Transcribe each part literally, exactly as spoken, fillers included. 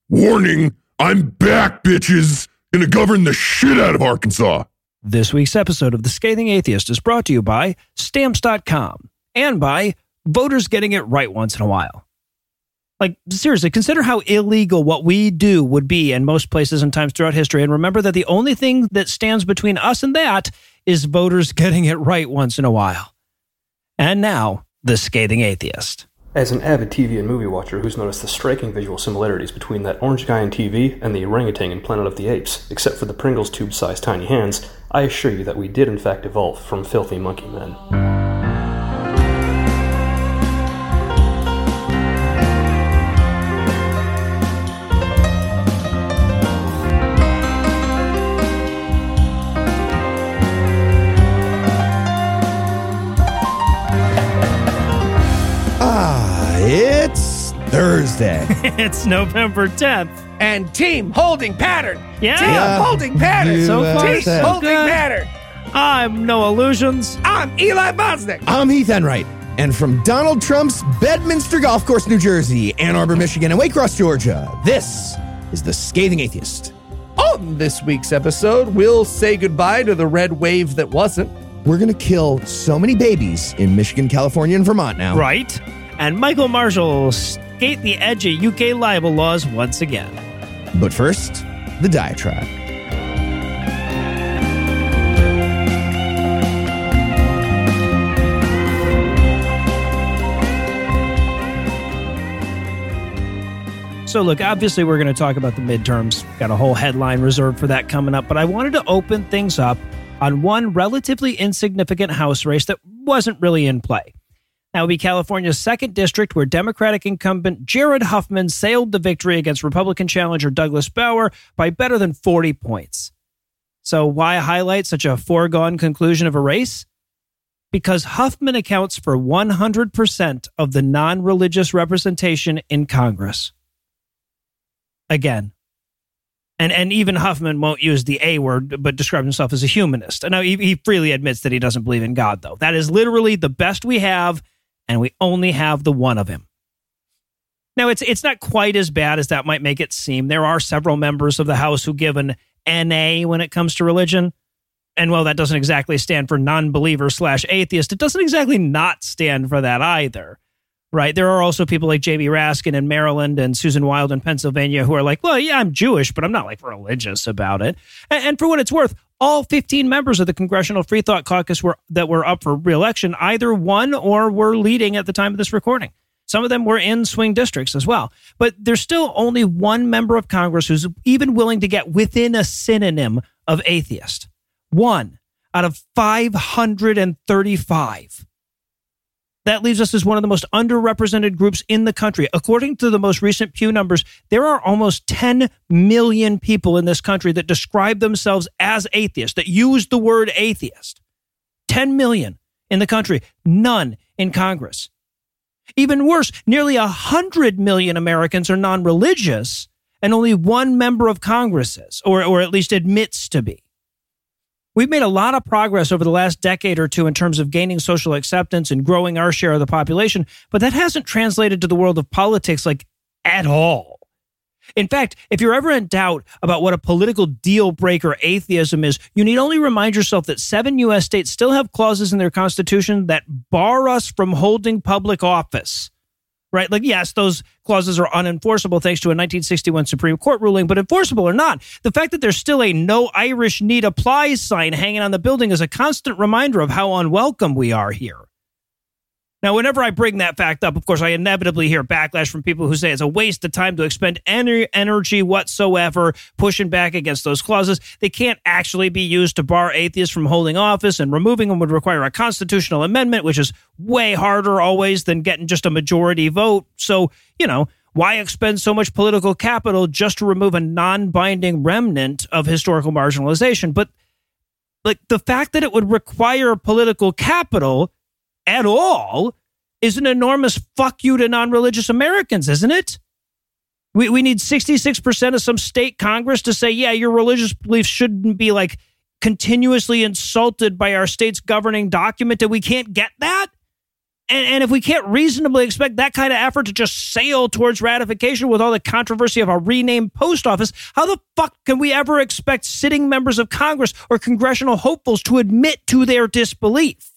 Warning, I'm back, bitches. Gonna govern the shit out of Arkansas. This week's episode of The Scathing Atheist is brought to you by Stamps dot com and by voters getting it right once in a while. Like, seriously, consider how illegal what we do would be in most places and times throughout history, and remember that the only thing that stands between us and that is voters getting it right once in a while. And now, The Scathing Atheist. As an avid T V and movie watcher who's noticed the striking visual similarities between that orange guy on T V and the orangutan in Planet of the Apes, except for the Pringles tube-sized tiny hands, I assure you that we did in fact evolve from filthy monkey men. It's Thursday. It's November tenth. And team holding pattern. Yeah. Team Yeah. holding pattern. You, So uh, far, Team said. holding good. pattern. I'm No Illusions. I'm Eli Bosnick. I'm Heath Enright. And from Donald Trump's Bedminster Golf Course, New Jersey, Ann Arbor, Michigan, and Waycross, Georgia, this is The Scathing Atheist. On this week's episode, we'll say goodbye to the red wave that wasn't. We're going to kill so many babies in Michigan, California, and Vermont now. Right. And Michael Marshall will skate the edge of U K libel laws once again. But first, the diatribe. So look, obviously we're going to talk about the midterms. Got a whole headline reserved for that coming up, but I wanted to open things up on one relatively insignificant House race that wasn't really in play. That would be California's second district, where Democratic incumbent Jared Huffman sailed to victory against Republican challenger Douglas Bauer by better than forty points. So why highlight such a foregone conclusion of a race? Because Huffman accounts for one hundred percent of the non-religious representation in Congress. Again. And and even Huffman won't use the A word, but describes himself as a humanist. And now he, he freely admits that he doesn't believe in God, though. That is literally the best we have, and we only have the one of him. Now, it's it's not quite as bad as that might make it seem. There are several members of the House who give an N A when it comes to religion. And while that doesn't exactly stand for non-believer slash atheist, it doesn't exactly not stand for that either. Right. There are also people like Jamie Raskin in Maryland and Susan Wild in Pennsylvania who are like, well, yeah, I'm Jewish, but I'm not like religious about it. And, and for what it's worth, all fifteen members of the Congressional Free Thought Caucus were that were up for re-election either won or were leading at the time of this recording. Some of them were in swing districts as well. But there's still only one member of Congress who's even willing to get within a synonym of atheist. One out of five hundred thirty-five. That leaves us as one of the most underrepresented groups in the country. According to the most recent Pew numbers, there are almost ten million people in this country that describe themselves as atheists, that use the word atheist. ten million in the country, none in Congress. Even worse, nearly one hundred million Americans are non-religious, and only one member of Congress is, or, or at least admits to be. We've made a lot of progress over the last decade or two in terms of gaining social acceptance and growing our share of the population, but that hasn't translated to the world of politics like at all. In fact, if you're ever in doubt about what a political deal breaker atheism is, you need only remind yourself that seven U S states still have clauses in their constitution that bar us from holding public office. Right? Like, yes, those clauses are unenforceable thanks to a nineteen sixty-one Supreme Court ruling, but enforceable or not, the fact that there's still a no Irish need applies sign hanging on the building is a constant reminder of how unwelcome we are here. Now, whenever I bring that fact up, of course, I inevitably hear backlash from people who say it's a waste of time to expend any energy whatsoever pushing back against those clauses. They can't actually be used to bar atheists from holding office, and removing them would require a constitutional amendment, which is way harder always than getting just a majority vote. So, you know, why expend so much political capital just to remove a non-binding remnant of historical marginalization? But like the fact that it would require political capital at all is an enormous fuck you to non-religious Americans, isn't it? We we need sixty-six percent of some state Congress to say, yeah, your religious beliefs shouldn't be like continuously insulted by our state's governing document, and we can't get that? And, and if we can't reasonably expect that kind of effort to just sail towards ratification with all the controversy of a renamed post office, how the fuck can we ever expect sitting members of Congress or congressional hopefuls to admit to their disbelief?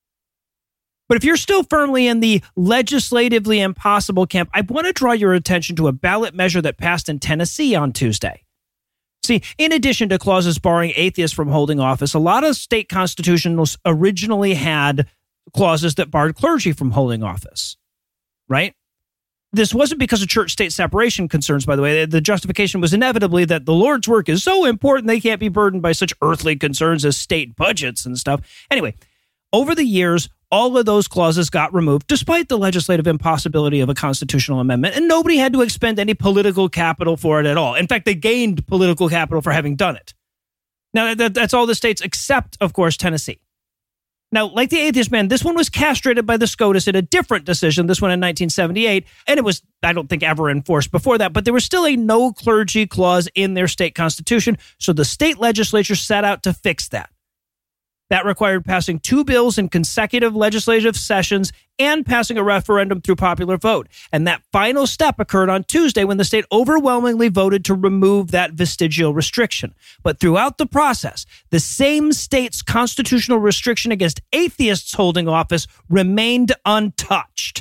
But if you're still firmly in the legislatively impossible camp, I want to draw your attention to a ballot measure that passed in Tennessee on Tuesday. See, in addition to clauses barring atheists from holding office, a lot of state constitutions originally had clauses that barred clergy from holding office, right? This wasn't because of church-state separation concerns, by the way. The justification was inevitably that the Lord's work is so important they can't be burdened by such earthly concerns as state budgets and stuff. Anyway, over the years, all of those clauses got removed, despite the legislative impossibility of a constitutional amendment, and nobody had to expend any political capital for it at all. In fact, they gained political capital for having done it. Now, that, that's all the states except, of course, Tennessee. Now, like the atheist man, this one was castrated by the SCOTUS in a different decision, this one in nineteen seventy-eight, and it was, I don't think, ever enforced before that, but there was still a no clergy clause in their state constitution, so the state legislature set out to fix that. That required passing two bills in consecutive legislative sessions and passing a referendum through popular vote. And that final step occurred on Tuesday when the state overwhelmingly voted to remove that vestigial restriction. But throughout the process, the same state's constitutional restriction against atheists holding office remained untouched.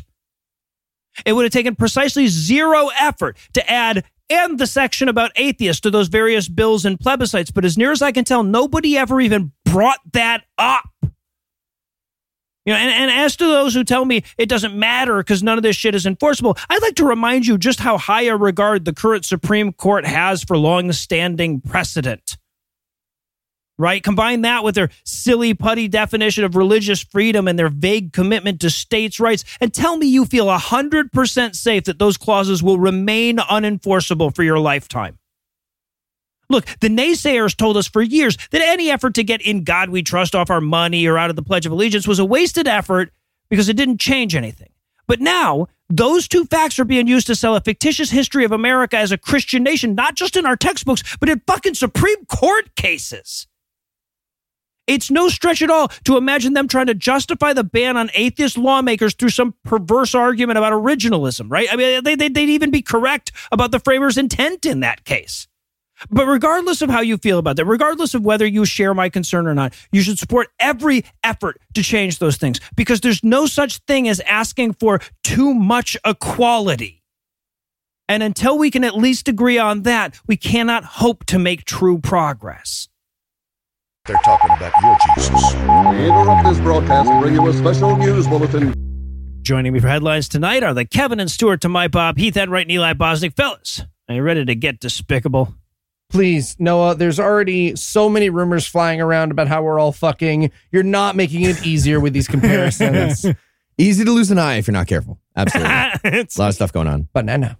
It would have taken precisely zero effort to add and the section about atheists to those various bills and plebiscites. But as near as I can tell, nobody ever even brought that up. You know, and, and as to those who tell me it doesn't matter because none of this shit is enforceable, I'd like to remind you just how high a regard the current Supreme Court has for long-standing precedent. Right? Combine that with their silly putty definition of religious freedom and their vague commitment to states' rights, and tell me you feel one hundred percent safe that those clauses will remain unenforceable for your lifetime. Look, the naysayers told us for years that any effort to get "In God We Trust" off our money or out of the Pledge of Allegiance was a wasted effort because it didn't change anything. But now, those two facts are being used to sell a fictitious history of America as a Christian nation, not just in our textbooks, but in fucking Supreme Court cases. It's no stretch at all to imagine them trying to justify the ban on atheist lawmakers through some perverse argument about originalism, right? I mean, they, they, they'd even be correct about the framers' intent in that case. But regardless of how you feel about that, regardless of whether you share my concern or not, you should support every effort to change those things, because there's no such thing as asking for too much equality. And until we can at least agree on that, we cannot hope to make true progress. They're talking about your Jesus. We interrupt this broadcast and bring you a special news bulletin. Joining me for headlines tonight are the Kevin and Stuart to my Bob, Heath Enright, and Eli Bosnick. Fellas, are you ready to get despicable? Please, Noah, there's already so many rumors flying around about how we're all fucking. You're not making it easier with these comparisons. Easy to lose an eye if you're not careful. Absolutely. It's a lot of stuff going on. Banana.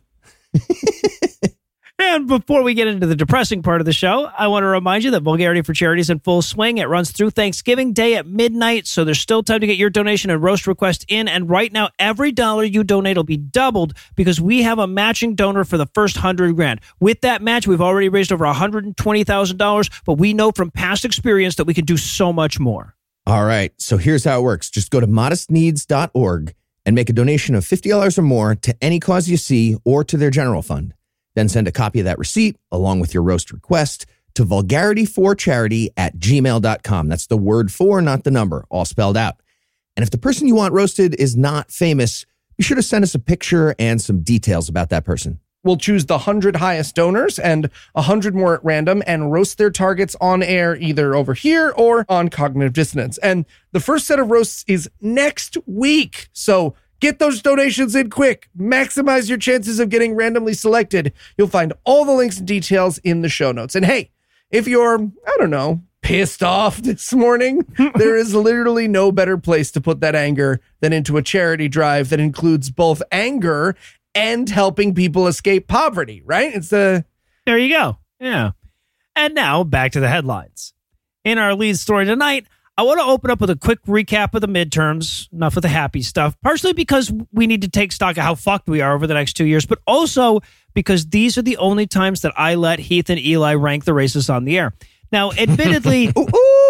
And before we get into the depressing part of the show, I want to remind you that Vulgarity for Charity is in full swing. It runs through Thanksgiving Day at midnight, so there's still time to get your donation and roast request in. And right now, every dollar you donate will be doubled because we have a matching donor for the first hundred grand. With that match, we've already raised over one hundred twenty thousand dollars, but we know from past experience that we can do so much more. All right, so here's how it works. Just go to modest needs dot org and make a donation of fifty dollars or more to any cause you see or to their general fund. Then send a copy of that receipt along with your roast request to vulgarity for charity at gmail dot com. That's the word for, not the number, all spelled out. And if the person you want roasted is not famous, be sure to send us a picture and some details about that person. We'll choose the one hundred highest donors and one hundred more at random and roast their targets on air, either over here or on Cognitive Dissonance. And the first set of roasts is next week. So get those donations in quick. Maximize your chances of getting randomly selected. You'll find all the links and details in the show notes. And hey, if you're, I don't know, pissed off this morning, there is literally no better place to put that anger than into a charity drive that includes both anger and helping people escape poverty, right? It's the... There you go. Yeah. And now back to the headlines. In our lead story tonight, I want to open up with a quick recap of the midterms, enough of the happy stuff, partially because we need to take stock of how fucked we are over the next two years, but also because these are the only times that I let Heath and Eli rank the races on the air. Now, admittedly, ooh, ooh.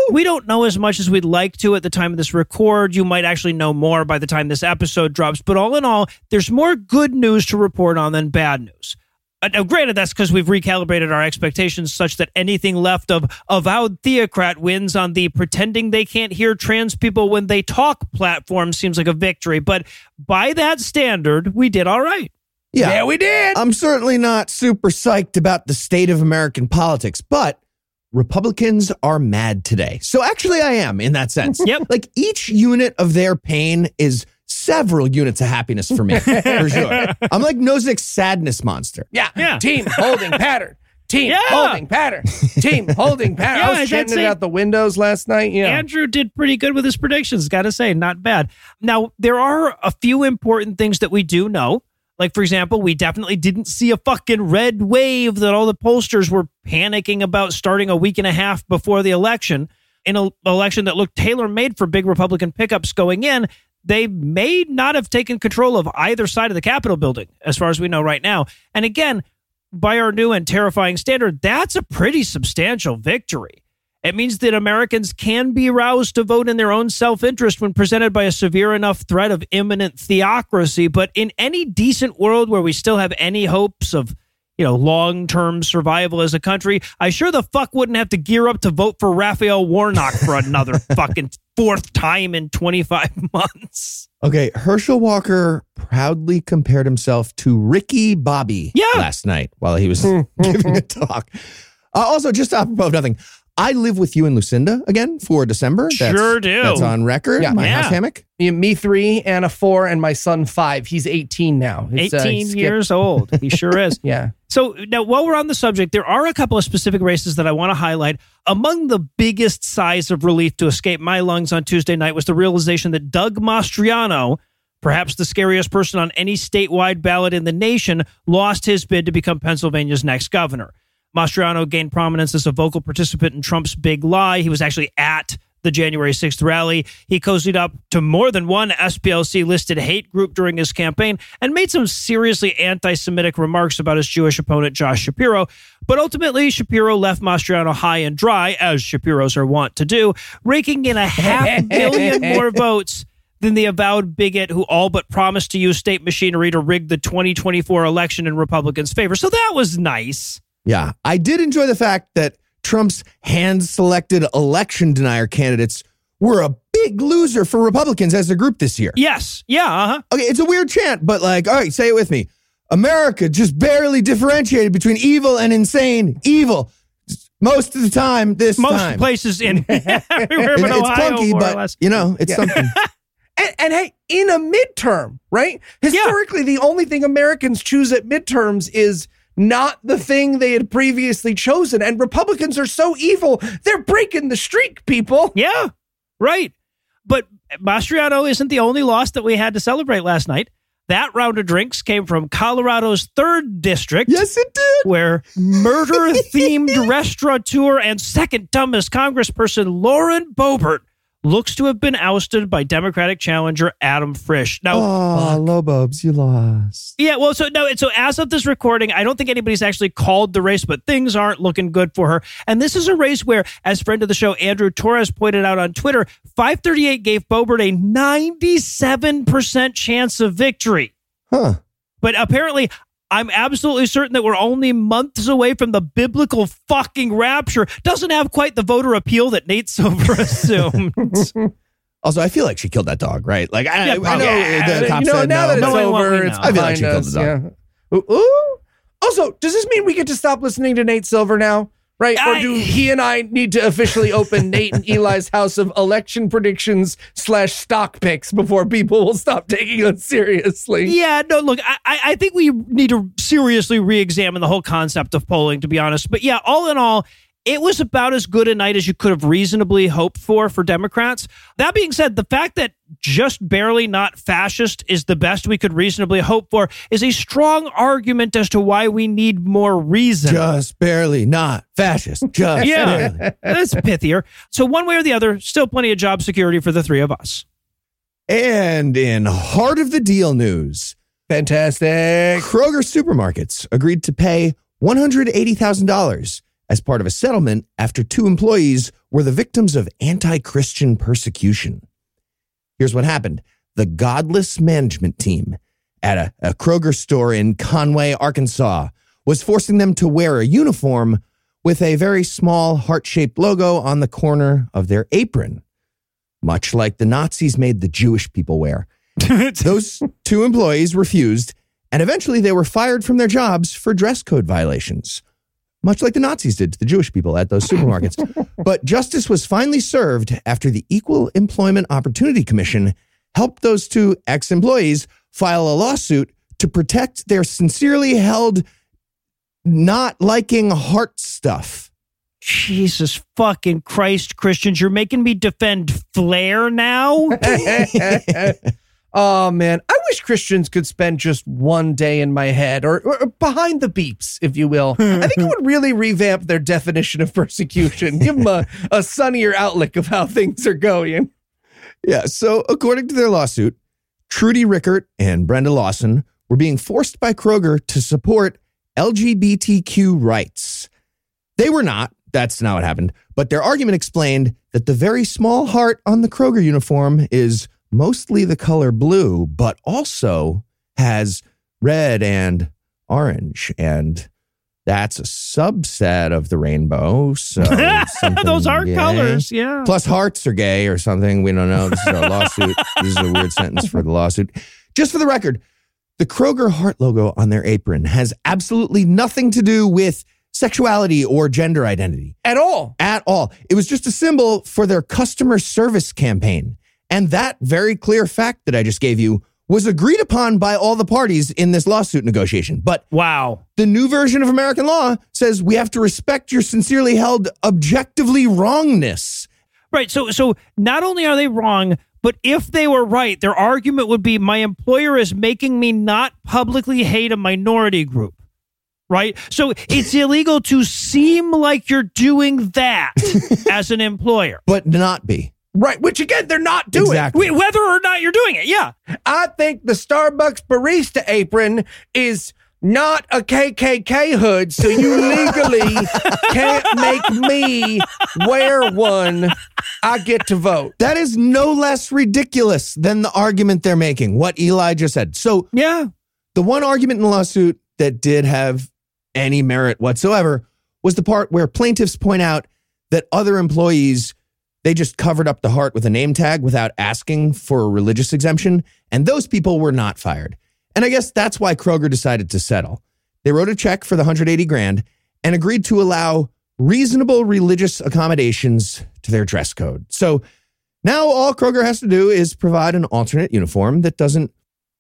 We don't know as much as we'd like to at the time of this record. You might actually know more by the time this episode drops. But all in all, there's more good news to report on than bad news. Uh, now, granted, that's because we've recalibrated our expectations such that anything left of avowed theocrat wins on the pretending they can't hear trans people when they talk platform seems like a victory. But by that standard, we did all right. Yeah, Yeah, we did. I'm certainly not super psyched about the state of American politics, but Republicans are mad today. So actually I am in that sense. Yep. Like each unit of their pain is several units of happiness for me, for sure. I'm like Nozick's sadness monster. Yeah. Yeah. Team holding pattern. Team Yeah. holding pattern. Team holding pattern. Yeah, I was that's chanting it it. out the windows last night. Yeah. Andrew did pretty good with his predictions, gotta say, not bad. Now, there are a few important things that we do know. Like, for example, we definitely didn't see a fucking red wave that all the pollsters were panicking about starting a week and a half before the election. In an election that looked tailor-made for big Republican pickups going in, they may not have taken control of either side of the Capitol building, as far as we know right now. And again, by our new and terrifying standard, that's a pretty substantial victory. It means that Americans can be roused to vote in their own self-interest when presented by a severe enough threat of imminent theocracy. But in any decent world where we still have any hopes of, you know, long-term survival as a country, I sure the fuck wouldn't have to gear up to vote for Raphael Warnock for another fucking fourth time in twenty-five months. Okay, Herschel Walker proudly compared himself to Ricky Bobby Yeah. last night while he was giving a talk. Uh, also, just apropos of nothing, I live with you and Lucinda again for December. That's, Sure do. That's on record. Yeah. My Yeah. house hammock. Me, me three, Anna four, and my son five. He's eighteen now. It's, uh, eighteen he skipped- years old. He sure is. Yeah. So now, while we're on the subject, there are a couple of specific races that I want to highlight. Among the biggest sighs of relief to escape my lungs on Tuesday night was the realization that Doug Mastriano, perhaps the scariest person on any statewide ballot in the nation, lost his bid to become Pennsylvania's next governor. Mastriano gained prominence as a vocal participant in Trump's big lie. He was actually at the January sixth rally. He cozied up to more than one S P L C-listed hate group during his campaign and made some seriously anti-Semitic remarks about his Jewish opponent, Josh Shapiro. But ultimately, Shapiro left Mastriano high and dry, as Shapiros are wont to do, raking in a half million more votes than the avowed bigot who all but promised to use state machinery to rig the twenty twenty-four election in Republicans' favor. So that was nice. Yeah, I did enjoy the fact that Trump's hand-selected election denier candidates were a big loser for Republicans as a group this year. Yes. Yeah. Uh-huh. Okay, it's a weird chant, but like, all right, say it with me. America just barely differentiated between evil and insane. Evil. Most of the time this Most time. places in everywhere It- but it's Ohio, clunky, more or but, less. you know, it's Yeah. something. And, and hey, in a midterm, right? Historically, the only thing Americans choose at midterms is not the thing they had previously chosen. And Republicans are so evil, they're breaking the streak, people. Yeah, right. But Mastriano isn't the only loss that we had to celebrate last night. That round of drinks came from Colorado's third district. Yes, it did. Where murder-themed restaurateur and second dumbest congressperson Lauren Boebert looks to have been ousted by Democratic challenger Adam Frisch. Now, Oh, Lobobs, you lost. yeah, well, so no, so as of this recording, I don't think anybody's actually called the race, but things aren't looking good for her. And this is a race where, as friend of the show Andrew Torres pointed out on Twitter, five thirty-eight gave Boebert a ninety-seven percent chance of victory. Huh. But apparently, I'm absolutely certain that we're only months away from the biblical fucking rapture. Doesn't have quite the voter appeal that Nate Silver assumed. Also, I feel like she killed that dog, right? Like, I, Yeah, I know Yeah, the cops you know, said now no. that it's Knowing what over, we it's know. I feel like behind she killed us. the Yeah. Ooh, ooh. Also, does this mean we get to stop listening to Nate Silver now? Right? I- Or do he and I need to officially open Nate and Eli's house of election predictions slash stock picks before people will stop taking us seriously? Yeah, no, look, I, I I think we need to seriously re-examine the whole concept of polling, to be honest. But yeah, all in all, it was about as good a night as you could have reasonably hoped for for Democrats. That being said, the fact that just barely not fascist is the best we could reasonably hope for is a strong argument as to why we need more reason. Just barely not fascist. Just Yeah, barely. that's pithier. So one way or the other, still plenty of job security for the three of us. And in heart of the deal news, Fantastic. Kroger Supermarkets agreed to pay one hundred eighty thousand dollars as part of a settlement after two employees were the victims of anti-Christian persecution. Here's what happened. The godless management team at a, a Kroger store in Conway, Arkansas, was forcing them to wear a uniform with a very small heart-shaped logo on the corner of their apron, much like the Nazis made the Jewish people wear. Those two employees refused, and eventually they were fired from their jobs for dress code violations, much like the Nazis did to the Jewish people at those supermarkets. But justice was finally served after the Equal Employment Opportunity Commission helped those two ex-employees file a lawsuit to protect their sincerely held not liking heart stuff. Jesus fucking Christ, Christians, you're making me defend Flair now? Oh, man. I wish Christians could spend just one day in my head, or, or behind the beeps, if you will. I think it would really revamp their definition of persecution. Give them a, a sunnier outlook of how things are going. Yeah, so according to their lawsuit, Trudy Rickert and Brenda Lawson were being forced by Kroger to support L G B T Q rights. They were not. That's not what happened. But their argument explained that the very small heart on the Kroger uniform is mostly the color blue, but also has red and orange. And that's a subset of the rainbow. So those are gay. colors, yeah. Plus hearts are gay or something. We don't know. This is our lawsuit. This is a weird sentence for the lawsuit. Just for the record, the Kroger heart logo on their apron has absolutely nothing to do with sexuality or gender identity. At all. At all. It was just a symbol for their customer service campaign. And that very clear fact that I just gave you was agreed upon by all the parties in this lawsuit negotiation. But wow, the new version of American law says we have to respect your sincerely held objectively wrongness. Right. So, so not only are they wrong, but if they were right, their argument would be my employer is making me not publicly hate a minority group. Right. So it's illegal to seem like you're doing that as an employer, but not be. Right, which again, they're not doing. Exactly. Whether or not you're doing it, yeah. I think the Starbucks barista apron is not a K K K hood, so you legally can't make me wear one. I get to vote. That is no less ridiculous than the argument they're making, what Eli just said. So, yeah, the one argument in the lawsuit that did have any merit whatsoever was the part where plaintiffs point out that other employees, they just covered up the heart with a name tag without asking for a religious exemption, and those people were not fired. And I guess that's why Kroger decided to settle. They wrote a check for the one hundred eighty grand and agreed to allow reasonable religious accommodations to their dress code. So now all Kroger has to do is provide an alternate uniform that doesn't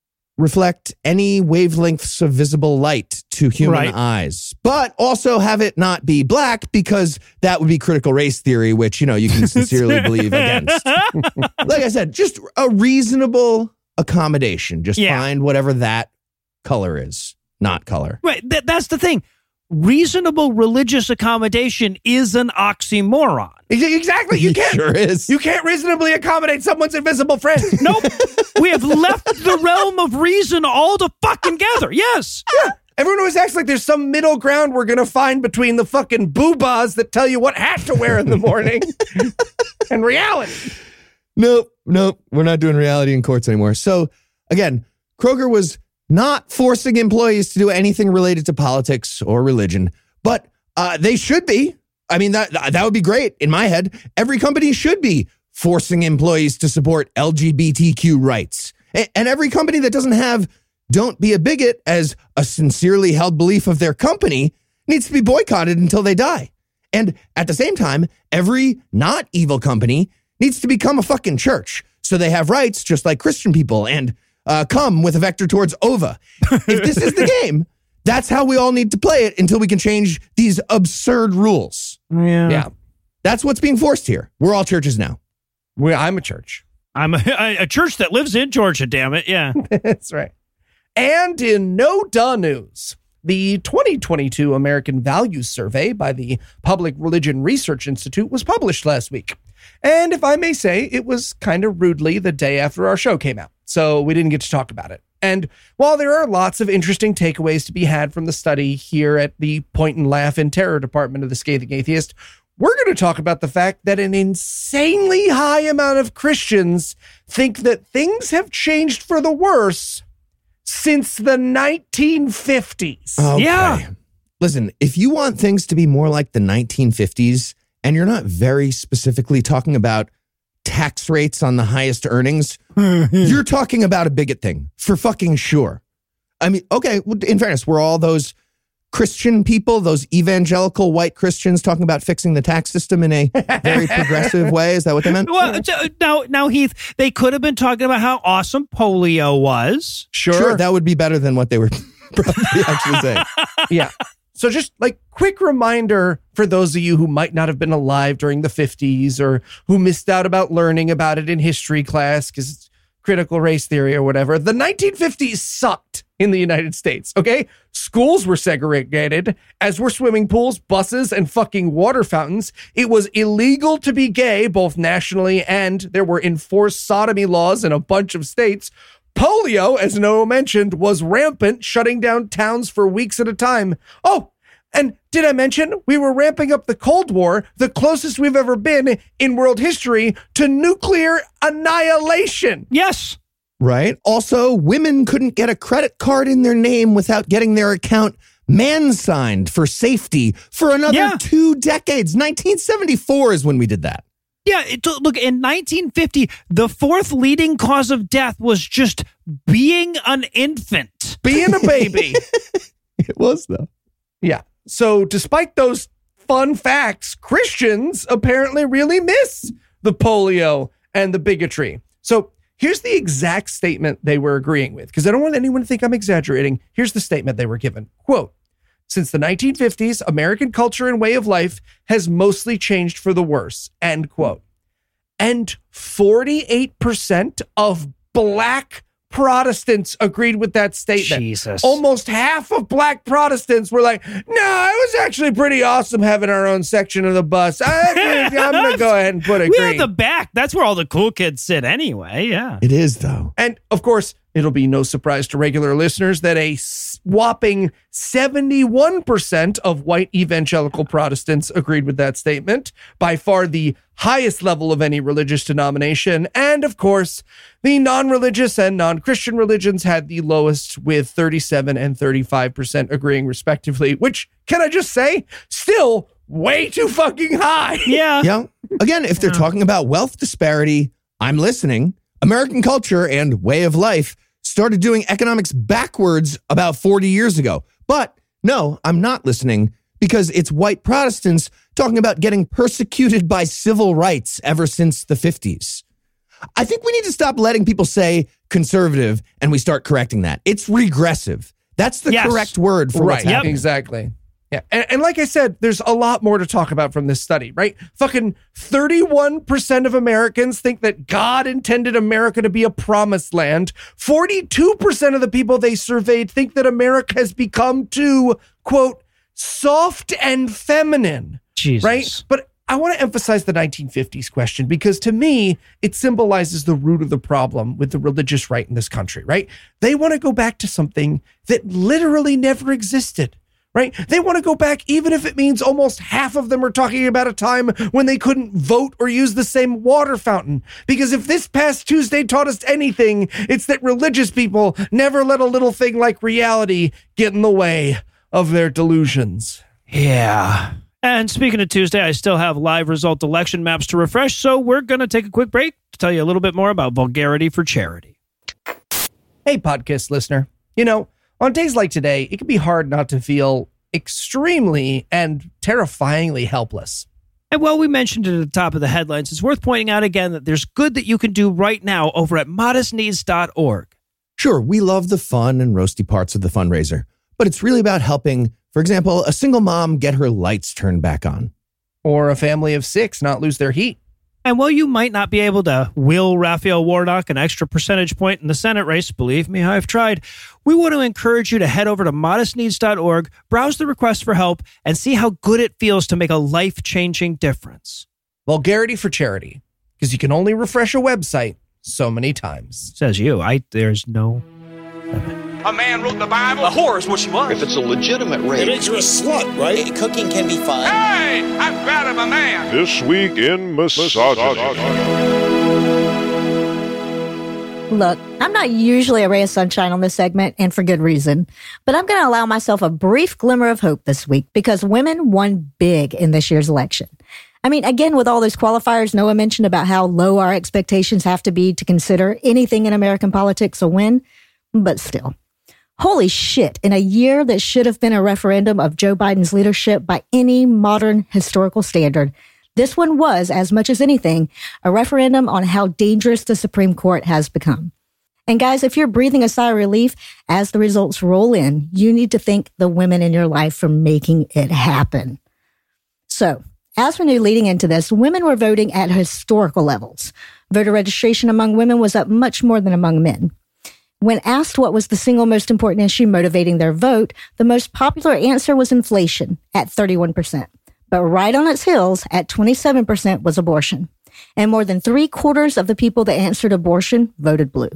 reflect any wavelengths of visible light to human right. eyes, but also have it not be black, because that would be critical race theory, which, you know, you can sincerely believe against. Like I said, just a reasonable accommodation. Just yeah. find whatever that color is, not color. Right. Th- that's the thing. Reasonable religious accommodation is an oxymoron. Exactly. You can't. Sure is. You can't reasonably accommodate someone's invisible friend. Nope. We have left the realm of reason all to fucking gather. Yes. Yeah. Everyone always acts like there's some middle ground we're going to find between the fucking boobas that tell you what hat to wear in the morning and reality. Nope. Nope. We're not doing reality in courts anymore. So again, Kroger was not forcing employees to do anything related to politics or religion, but uh, they should be. I mean, that that would be great in my head. Every company should be forcing employees to support L G B T Q rights. And, and every company that doesn't have "don't be a bigot" as a sincerely held belief of their company needs to be boycotted until they die. And at the same time, every not evil company needs to become a fucking church so they have rights just like Christian people and Uh, come with a vector towards Ova. If this is the game, that's how we all need to play it until we can change these absurd rules. Yeah. Yeah. That's what's being forced here. We're all churches now. We, I'm a church. I'm a, a church that lives in Georgia, damn it. Yeah. That's right. And in no duh news, the twenty twenty-two American Values Survey by the Public Religion Research Institute was published last week. And if I may say, it was kind of rudely the day after our show came out. So we didn't get to talk about it. And while there are lots of interesting takeaways to be had from the study here at the Point and Laugh and Terror department of the Scathing Atheist, we're going to talk about the fact that an insanely high amount of Christians think that things have changed for the worse since the nineteen fifties. Okay. Yeah. Listen, if you want things to be more like the nineteen fifties, and you're not very specifically talking about tax rates on the highest earnings, you're talking about a bigot thing, for fucking sure. I mean, okay, in fairness, we're all those Christian people, those evangelical white Christians talking about fixing the tax system in a very progressive way. Is that what they meant? Well, now, now, Heath, they could have been talking about how awesome polio was. Sure. Sure, that would be better than what they were probably actually saying. Yeah. So just like quick reminder for those of you who might not have been alive during the fifties or who missed out about learning about it in history class because it's critical race theory or whatever. The nineteen fifties sucked in the United States, okay? Schools were segregated, as were swimming pools, buses, and fucking water fountains. It was illegal to be gay, both nationally, and there were enforced sodomy laws in a bunch of states. Polio, as Noah mentioned, was rampant, shutting down towns for weeks at a time. Oh, and did I mention we were ramping up the Cold War, the closest we've ever been in world history to nuclear annihilation? Yes. Right? Also, women couldn't get a credit card in their name without getting their account man-signed for safety for another Yeah. two decades. nineteen seventy-four is when we did that. Yeah, it, look, in nineteen fifty, the fourth leading cause of death was just being an infant. Being a baby. It was, though. Yeah. So despite those fun facts, Christians apparently really miss the polio and the bigotry. So here's the exact statement they were agreeing with, because I don't want anyone to think I'm exaggerating. Here's the statement they were given. Quote, since the nineteen fifties, American culture and way of life has mostly changed for the worse, end quote. And forty-eight percent of black Protestants agreed with that statement. Jesus. Almost half of black Protestants were like, no, it was actually pretty awesome having our own section of the bus. I, I'm going to go ahead and put it We green. had the back. That's where all the cool kids sit anyway. Yeah. It is, though. And of course, it'll be no surprise to regular listeners that a whopping seventy-one percent of white evangelical Protestants agreed with that statement, by far the highest level of any religious denomination. And of course, the non-religious and non-Christian religions had the lowest, with thirty-seven and thirty-five percent agreeing respectively, which, can I just say, still way too fucking high. Yeah. Yeah. Again, if they're talking about wealth disparity, I'm listening. American culture and way of life started doing economics backwards about forty years ago. But no, I'm not listening, because it's white Protestants talking about getting persecuted by civil rights ever since the fifties. I think we need to stop letting people say conservative and we start correcting that. It's regressive. That's the Yes. correct word for what's Right, happening. exactly. Yeah, and, and like I said, there's a lot more to talk about from this study, right? Fucking thirty-one percent of Americans think that God intended America to be a promised land. forty-two percent of the people they surveyed think that America has become too, quote, soft and feminine, Jesus. right? But I want to emphasize the nineteen fifties question, because to me, it symbolizes the root of the problem with the religious right in this country, right? They want to go back to something that literally never existed. Right? They want to go back, even if it means almost half of them are talking about a time when they couldn't vote or use the same water fountain. Because if this past Tuesday taught us anything, it's that religious people never let a little thing like reality get in the way of their delusions. Yeah. And speaking of Tuesday, I still have live result election maps to refresh, so we're going to take a quick break to tell you a little bit more about Vulgarity for Charity. Hey, podcast listener. You know, on days like today, it can be hard not to feel extremely and terrifyingly helpless. And while we mentioned it at the top of the headlines, it's worth pointing out again that there's good that you can do right now over at modest needs dot org. Sure, we love the fun and roasty parts of the fundraiser, but it's really about helping, for example, a single mom get her lights turned back on. Or a family of six not lose their heat. And while you might not be able to will Raphael Warnock an extra percentage point in the Senate race, believe me, I've tried, we want to encourage you to head over to modest needs dot org, browse the request for help, and see how good it feels to make a life-changing difference. Vulgarity for charity, because you can only refresh a website so many times. Says you. I. There's no A man wrote the Bible. A whore is what she was. If it's a legitimate rape, it makes you a slut, right? Cooking can be fun. Hey, I'm proud of a man. This week in misogyny. Look, I'm not usually a ray of sunshine on this segment, and for good reason, but I'm going to allow myself a brief glimmer of hope this week because women won big in this year's election. I mean, again, with all those qualifiers Noah mentioned about how low our expectations have to be to consider anything in American politics a win, but still. Holy shit, in a year that should have been a referendum of Joe Biden's leadership by any modern historical standard, this one was, as much as anything, a referendum on how dangerous the Supreme Court has become. And guys, if you're breathing a sigh of relief as the results roll in, you need to thank the women in your life for making it happen. So, as we knew leading into this, women were voting at historical levels. Voter registration among women was up much more than among men. When asked what was the single most important issue motivating their vote, the most popular answer was inflation at thirty-one percent. But right on its heels at twenty-seven percent was abortion. And more than three quarters of the people that answered abortion voted blue.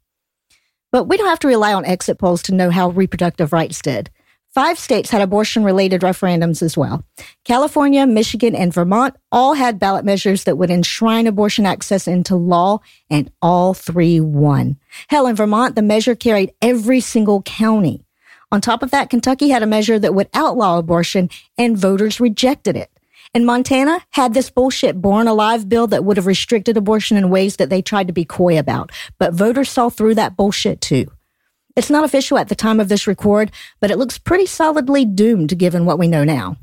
But we don't have to rely on exit polls to know how reproductive rights did. Five states had abortion-related referendums as well. California, Michigan, and Vermont all had ballot measures that would enshrine abortion access into law, and all three won. Hell, in Vermont, the measure carried every single county. On top of that, Kentucky had a measure that would outlaw abortion, and voters rejected it. And Montana had this bullshit Born Alive bill that would have restricted abortion in ways that they tried to be coy about. But voters saw through that bullshit too. It's not official at the time of this record, but it looks pretty solidly doomed given what we know now.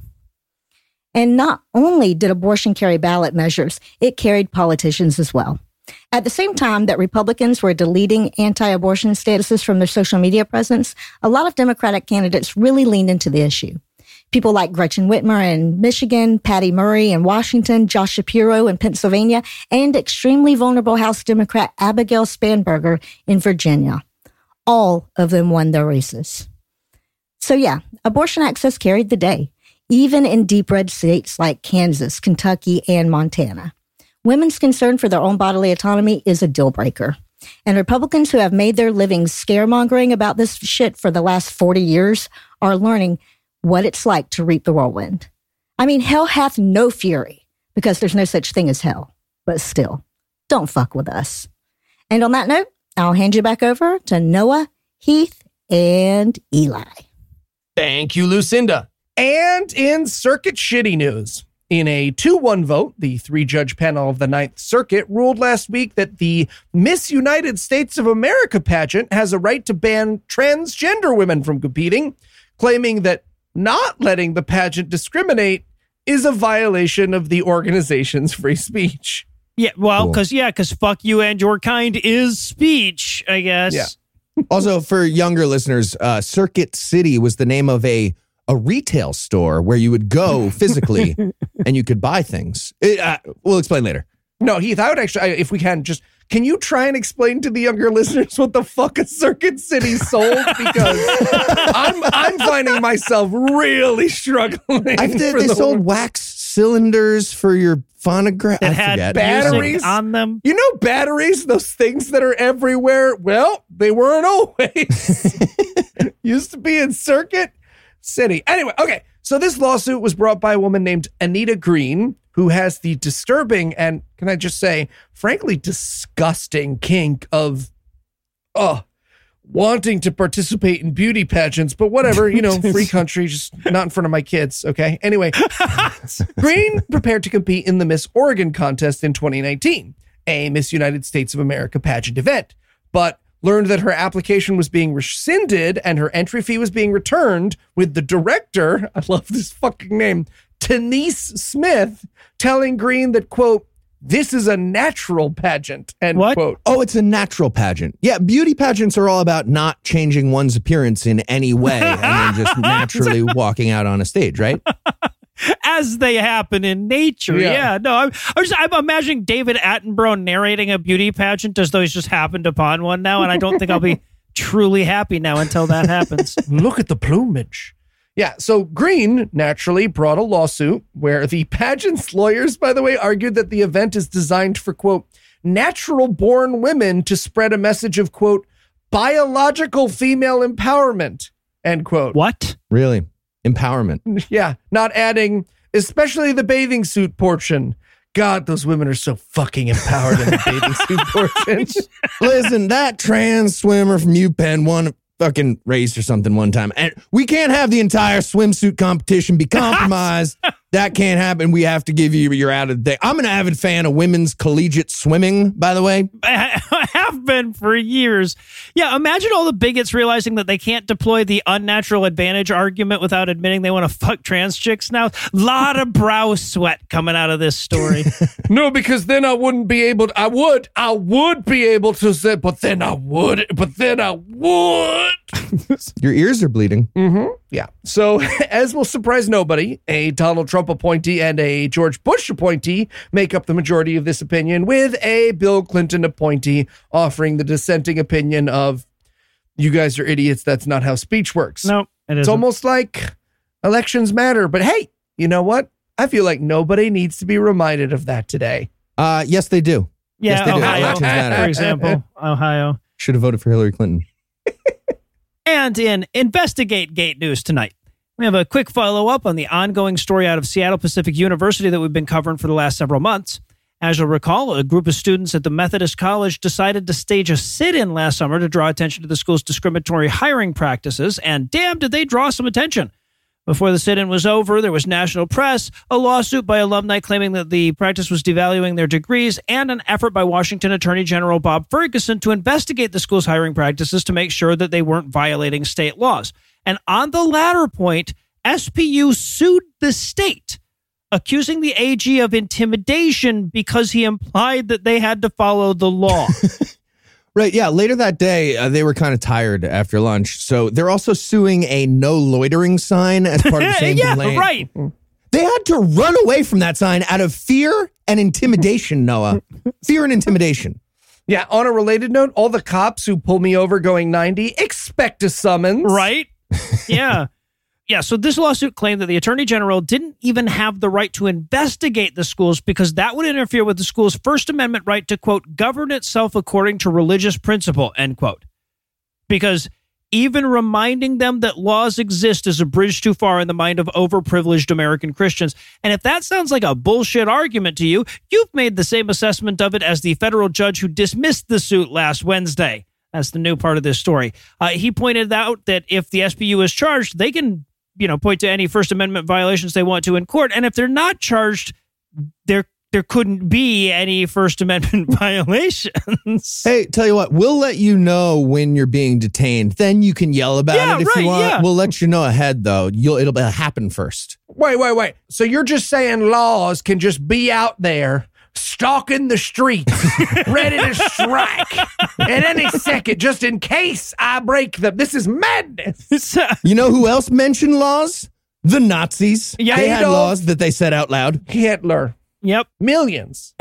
And not only did abortion carry ballot measures, it carried politicians as well. At the same time that Republicans were deleting anti-abortion statuses from their social media presence, a lot of Democratic candidates really leaned into the issue. People like Gretchen Whitmer in Michigan, Patty Murray in Washington, Josh Shapiro in Pennsylvania, and extremely vulnerable House Democrat Abigail Spanberger in Virginia. All of them won their races. So yeah, abortion access carried the day, even in deep red states like Kansas, Kentucky, and Montana. Women's concern for their own bodily autonomy is a deal breaker. And Republicans who have made their living scaremongering about this shit for the last forty years are learning what it's like to reap the whirlwind. I mean, hell hath no fury, because there's no such thing as hell. But still, don't fuck with us. And on that note, I'll hand you back over to Noah, Heath, and Eli. Thank you, Lucinda. And in Circuit Shitty news, in a two one vote, the three-judge panel of the Ninth Circuit ruled last week that the Miss United States of America pageant has a right to ban transgender women from competing, claiming that not letting the pageant discriminate is a violation of the organization's free speech. Yeah, well, because, Cool. yeah, because fuck you and your kind is speech, I guess. Yeah. Also, for younger listeners, uh, Circuit City was the name of a a retail store where you would go physically and you could buy things. It, uh, we'll explain later. No, Heath, I would actually, if we can, just, can you try and explain to the younger listeners what the fuck a Circuit City sold? Because I'm I'm finding myself really struggling. I did, for they the sold word. wax cylinders for your phonograph. That I had forget. batteries music on them. You know batteries, those things that are everywhere? Well, they weren't always. Used to be in Circuit City. Anyway, okay. So this lawsuit was brought by a woman named Anita Green, who has the disturbing and, can I just say, frankly, disgusting kink of, oh, wanting to participate in beauty pageants, but whatever, you know, free country, just not in front of my kids, okay? Anyway, Green prepared to compete in the Miss Oregon contest in twenty nineteen, a Miss United States of America pageant event, but learned that her application was being rescinded and her entry fee was being returned, with the director, I love this fucking name, Denise Smith, telling Green that, quote, "This is a natural pageant," end What? quote. Oh, it's a natural pageant. Yeah, beauty pageants are all about not changing one's appearance in any way and then just naturally walking out on a stage, right? As they happen in nature. Yeah. Yeah, no, I'm, I'm, just, I'm imagining David Attenborough narrating a beauty pageant as though he's just happened upon one now, and I don't think I'll be truly happy now until that happens. Look at the plumage. Yeah, so Green naturally brought a lawsuit where the pageant's lawyers, by the way, argued that the event is designed for, quote, natural-born women to spread a message of, quote, biological female empowerment, end quote. What? Really? Empowerment. Yeah, not adding, especially the bathing suit portion. God, those women are so fucking empowered in the bathing suit portion. Listen, that trans swimmer from UPenn won a fucking race or something one time. And we can't have the entire swimsuit competition be compromised. That can't happen. We have to give you your out of the day. I'm an avid fan of women's collegiate swimming, by the way. I have been for years. Yeah, imagine all the bigots realizing that they can't deploy the unnatural advantage argument without admitting they want to fuck trans chicks now. Lot of brow sweat coming out of this story. No, because then I wouldn't be able to, I would, I would be able to say, but then I would, but then I would. Your ears are bleeding. Mm-hmm. Yeah. So, as will surprise nobody, a Donald Trump appointee and a George Bush appointee make up the majority of this opinion, with a Bill Clinton appointee offering the dissenting opinion of, you guys are idiots, that's not how speech works. No, it It's isn't. almost like elections matter, but hey, you know what? I feel like nobody needs to be reminded of that today. Uh, yes, they do. Yeah, yes, they do. Ohio, Elections matter. for example. Ohio. Should have voted for Hillary Clinton. And in Investigate Gate news tonight, we have a quick follow-up on the ongoing story out of Seattle Pacific University that we've been covering for the last several months. As you'll recall, a group of students at the Methodist College decided to stage a sit-in last summer to draw attention to the school's discriminatory hiring practices, and damn, did they draw some attention. Before the sit-in was over, there was national press, a lawsuit by alumni claiming that the practice was devaluing their degrees, and an effort by Washington Attorney General Bob Ferguson to investigate the school's hiring practices to make sure that they weren't violating state laws. And on the latter point, S P U sued the state, accusing the A G of intimidation because he implied that they had to follow the law. Right, yeah. Later that day, uh, they were kind of tired after lunch. So they're also suing a no loitering sign as part of the same yeah, complaint. right. They had to run away from that sign out of fear and intimidation, Noah. Fear and intimidation. Yeah, on a related note, all the cops who pull me over going ninety expect a summons. Right? Yeah. Yeah, so this lawsuit claimed that the Attorney General didn't even have the right to investigate the schools because that would interfere with the school's First Amendment right to, quote, govern itself according to religious principle, end quote. Because even reminding them that laws exist is a bridge too far in the mind of overprivileged American Christians. And if that sounds like a bullshit argument to you, you've made the same assessment of it as the federal judge who dismissed the suit last Wednesday. That's the new part of this story. Uh, he pointed out that if the S P U is charged, they can, you know, point to any First Amendment violations they want to in court. And if they're not charged, there there couldn't be any First Amendment violations. Hey, tell you what, we'll let you know when you're being detained. Then you can yell about Yeah, it if right, you want. yeah. We'll let you know ahead, though. You'll it'll happen first. Wait, wait, wait. So you're just saying laws can just be out there stalking the streets, ready to strike at any second, just in case I break them. This is madness. You know who else mentioned laws? The Nazis. Yeah, they you had know. laws that they said out loud. Hitler. Yep. Millions.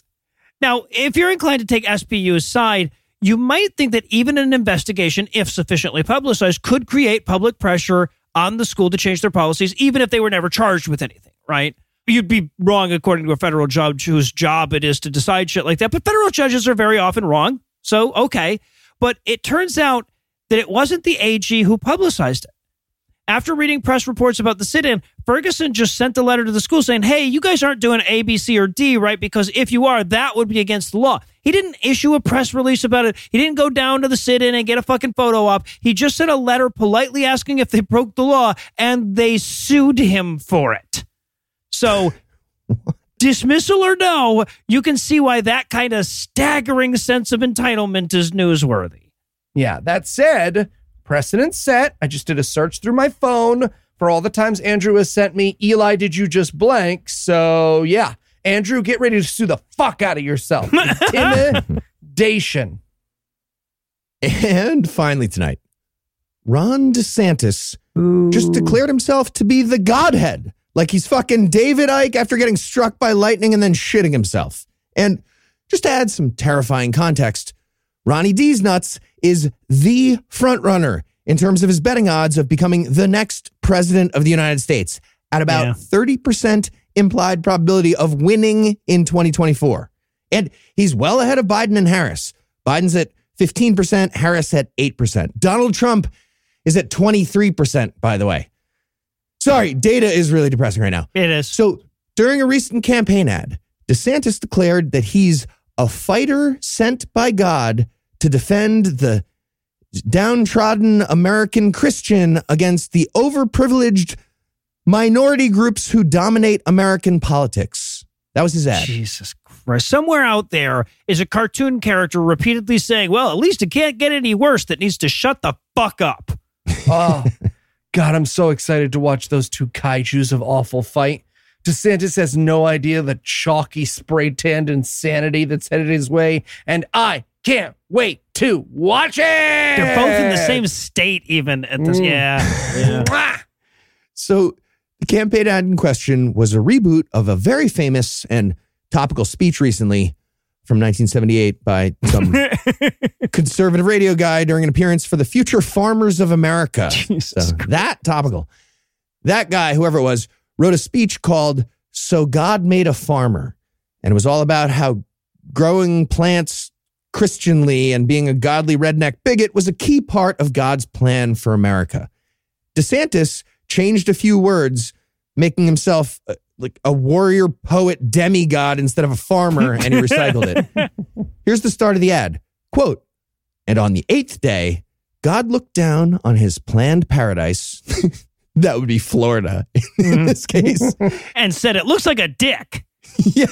Now, if you're inclined to take S P U's side, you might think that even an investigation, if sufficiently publicized, could create public pressure on the school to change their policies, even if they were never charged with anything, right? You'd be wrong according to a federal judge whose job it is to decide shit like that. But federal judges are very often wrong. So, okay. But it turns out that it wasn't the A G who publicized it. After reading press reports about the sit-in, Ferguson just sent a letter to the school saying, hey, you guys aren't doing A, B, C, or D, right? Because if you are, that would be against the law. He didn't issue a press release about it. He didn't go down to the sit-in and get a fucking photo op. He just sent a letter politely asking if they broke the law, and they sued him for it. So, dismissal or no, you can see why that kind of staggering sense of entitlement is newsworthy. Yeah, that said, precedent set. I just did a search through my phone for all the times Andrew has sent me, Eli, did you just blank? So, yeah. Andrew, get ready to sue the fuck out of yourself. Intimidation. And finally tonight, Ron DeSantis Ooh. just declared himself to be the Godhead. Like he's fucking David Icke after getting struck by lightning and then shitting himself. And just to add some terrifying context, Ronnie D's Nuts is the front runner in terms of his betting odds of becoming the next president of the United States at about Yeah. thirty percent implied probability of winning in twenty twenty-four. And he's well ahead of Biden and Harris. Biden's at fifteen percent, Harris at eight percent. Donald Trump is at twenty-three percent, by the way. Sorry, data is really depressing right now. It is. So during a recent campaign ad, DeSantis declared that he's a fighter sent by God to defend the downtrodden American Christian against the overprivileged minority groups who dominate American politics. That was his ad. Jesus Christ. Somewhere out there is a cartoon character repeatedly saying, well, at least it can't get any worse, that needs to shut the fuck up. Oh, God, I'm so excited to watch those two kaijus of awful fight. DeSantis has no idea the chalky, spray-tanned insanity that's headed his way, and I can't wait to watch it! They're both in the same state even at this. Mm. Yeah. yeah. So the campaign ad in question was a reboot of a very famous and topical speech recently from nineteen seventy-eight by some conservative radio guy during an appearance for the Future Farmers of America. So that topical. That guy, whoever it was, wrote a speech called So God Made a Farmer. And it was all about how growing plants Christianly and being a godly redneck bigot was a key part of God's plan for America. DeSantis changed a few words, making himself uh, like a warrior poet demigod instead of a farmer, and he recycled it. Here's the start of the ad. Quote, and on the eighth day, God looked down on his planned paradise. That would be Florida in this case. And said, it looks like a dick. Yeah.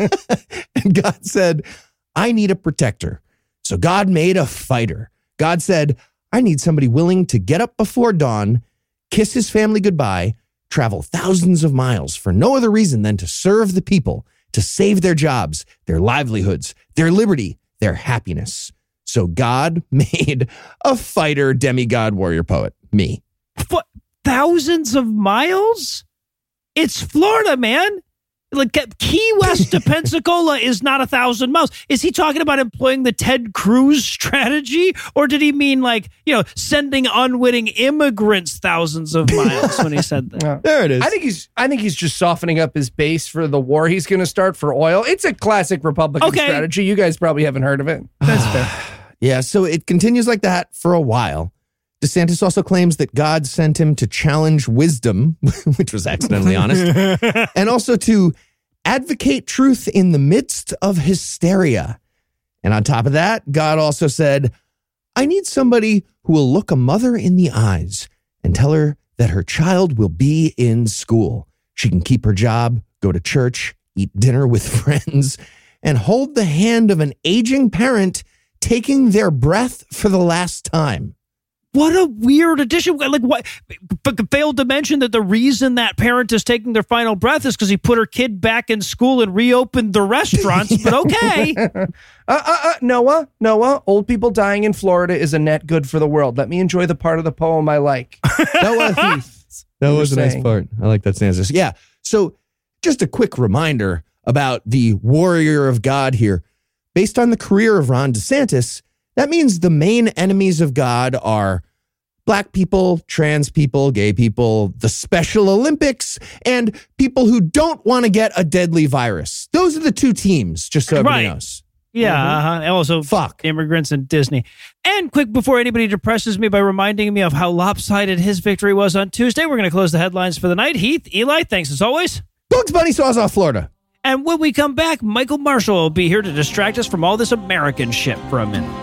And God said, I need a protector. So God made a fighter. God said, I need somebody willing to get up before dawn, kiss his family goodbye, travel thousands of miles for no other reason than to serve the people, to save their jobs, their livelihoods, their liberty, their happiness. So God made a fighter, demigod, warrior poet, me. What? Thousands of miles? It's Florida, man. Like Key West to Pensacola is not a thousand miles. Is he talking about employing the Ted Cruz strategy? Or did he mean like, you know, sending unwitting immigrants thousands of miles when he said that? Yeah. There it is. I think he's I think he's just softening up his base for the war he's going to start for oil. It's a classic Republican okay. strategy. You guys probably haven't heard of it. That's fair. Yeah, so it continues like that for a while. DeSantis also claims that God sent him to challenge wisdom, which was accidentally honest, and also to advocate truth in the midst of hysteria. And on top of that, God also said, I need somebody who will look a mother in the eyes and tell her that her child will be in school. She can keep her job, go to church, eat dinner with friends, and hold the hand of an aging parent taking their breath for the last time. What a weird addition. Like, what? But failed to mention that the reason that parent is taking their final breath is because he put her kid back in school and reopened the restaurants. But okay. uh, uh, uh, Noah, Noah, old people dying in Florida is a net good for the world. Let me enjoy the part of the poem I like. Noah Heath. That was a saying. nice part. I like that stanza. Yeah. So just a quick reminder about the warrior of God here. Based on the career of Ron DeSantis, that means the main enemies of God are Black people, trans people, gay people, the Special Olympics, and people who don't want to get a deadly virus. Those are the two teams, just so everybody right. knows. Yeah, mm-hmm. uh-huh. Also, fuck immigrants and Disney. And quick, before anybody depresses me by reminding me of how lopsided his victory was on Tuesday, we're going to close the headlines for the night. Heath, Eli, thanks as always. Bugs Bunny saws off Florida. And when we come back, Michael Marshall will be here to distract us from all this American shit for a minute.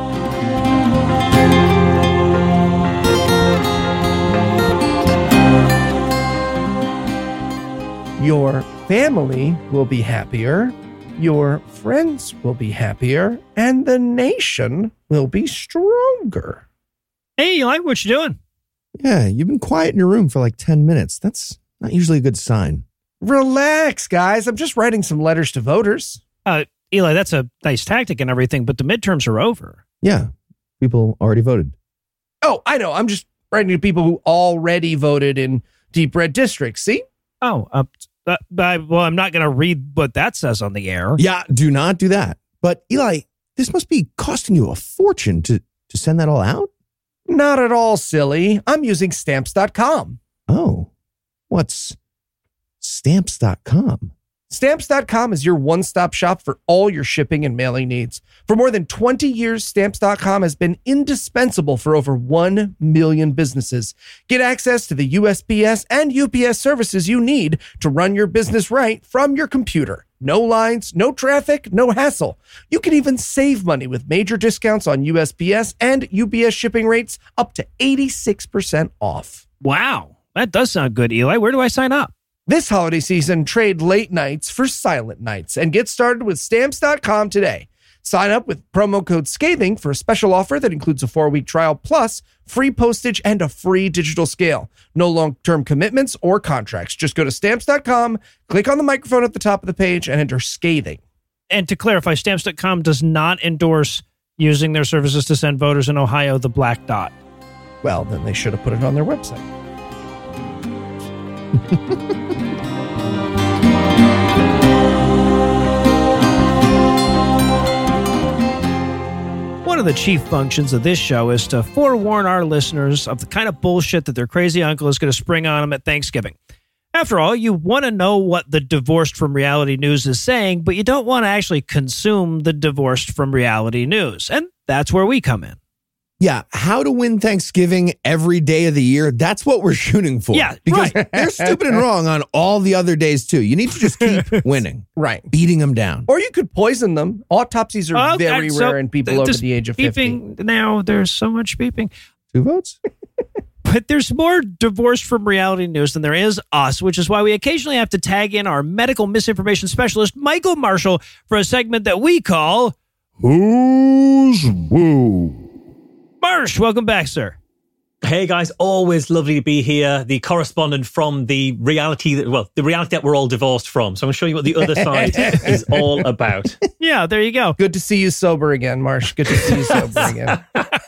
Your family will be happier, your friends will be happier, and the nation will be stronger. Hey, Eli, what you doing? Yeah, you've been quiet in your room for like ten minutes. That's not usually a good sign. Relax, guys. I'm just writing some letters to voters. Uh, Eli, that's a nice tactic and everything, but the midterms are over. Yeah, people already voted. Oh, I know. I'm just writing to people who already voted in deep red districts. See? Oh, uh, uh, I, well, I'm not going to read what that says on the air. Yeah, do not do that. But Eli, this must be costing you a fortune to, to send that all out? Not at all, silly. I'm using stamps dot com. Oh, what's stamps dot com? Stamps dot com is your one-stop shop for all your shipping and mailing needs. For more than twenty years, Stamps dot com has been indispensable for over one million businesses. Get access to the U S P S and U P S services you need to run your business right from your computer. No lines, no traffic, no hassle. You can even save money with major discounts on U S P S and U P S shipping rates up to eighty-six percent off. Wow, that does sound good, Eli. Where do I sign up? This holiday season, trade late nights for silent nights and get started with Stamps dot com today. Sign up with promo code SCATHING for a special offer that includes a four-week trial plus free postage and a free digital scale. No long-term commitments or contracts. Just go to Stamps dot com, click on the microphone at the top of the page, and enter SCATHING. And to clarify, Stamps dot com does not endorse using their services to send voters in Ohio the black dot. Well, then they should have put it on their website. One of the chief functions of this show is to forewarn our listeners of the kind of bullshit that their crazy uncle is going to spring on them at Thanksgiving. After all, you want to know what the divorced from reality news is saying, but you don't want to actually consume the divorced from reality news. And that's where we come in. Yeah, how to win Thanksgiving every day of the year. That's what we're shooting for. Yeah, because right. They're stupid and wrong on all the other days, too. You need to just keep winning. Right. Beating them down. Or you could poison them. Autopsies are Oh, very so rare in people th- over this the age of beeping fifty. Now, there's so much beeping. Two votes? But there's more divorced from reality news than there is us, which is why we occasionally have to tag in our medical misinformation specialist, Michael Marshall, for a segment that we call Who's Woo? Marsh. Welcome back, sir. Hey guys, always lovely to be here. The correspondent from the reality that, well, the reality that we're all divorced from. So I'm going to show you what the other side is all about. Yeah, there you go. Good to see you sober again, Marsh. Good to see you sober again.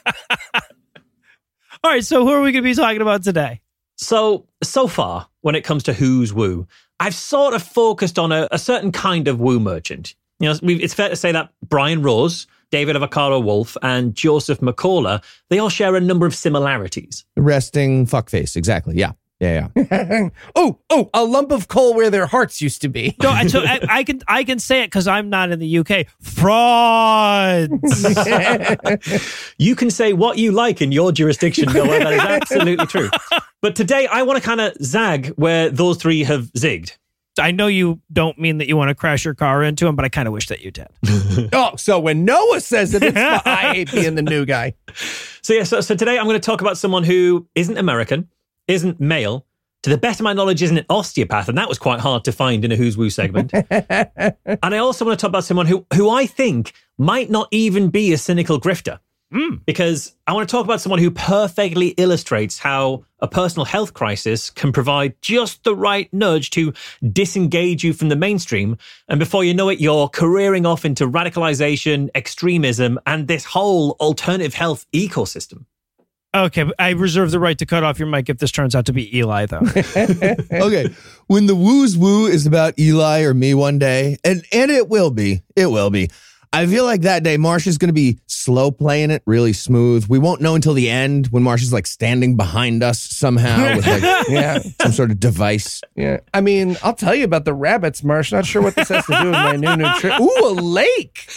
All right, so who are we going to be talking about today? So, so far, when it comes to Who's Woo, I've sort of focused on a, a certain kind of woo merchant. You know, we've, it's fair to say that Brian Rose, David Avocado Wolf, and Joseph McCullough, they all share a number of similarities. Resting fuckface, exactly. Yeah. Yeah, yeah. oh, oh, a lump of coal where their hearts used to be. No, I, so I, I can I can say it because I'm not in the U K. Frauds. You can say what you like in your jurisdiction, Noah. That is absolutely true. But today, I want to kind of zag where those three have zigged. I know you don't mean that you want to crash your car into them, but I kind of wish that you did. Oh, so when Noah says it, it's the, I hate being the new guy. So yeah, so, so today I'm going to talk about someone who isn't American, isn't male, to the best of my knowledge isn't an osteopath, and that was quite hard to find in a Who's Woo segment. And I also want to talk about someone who, who I think might not even be a cynical grifter. Mm. Because I want to talk about someone who perfectly illustrates how a personal health crisis can provide just the right nudge to disengage you from the mainstream. And before you know it, you're careering off into radicalization, extremism, and this whole alternative health ecosystem. Okay, but I reserve the right to cut off your mic if this turns out to be Eli, though. Okay, when the Woo's Woo is about Eli or me one day, and, and it will be, it will be. I feel like that day, Marsh is going to be slow playing it, really smooth. We won't know until the end when Marsh is like standing behind us somehow with like yeah, some sort of device. Yeah, I mean, I'll tell you about the rabbits, Marsh. Not sure what this has to do with my new nutrition. Ooh, a lake.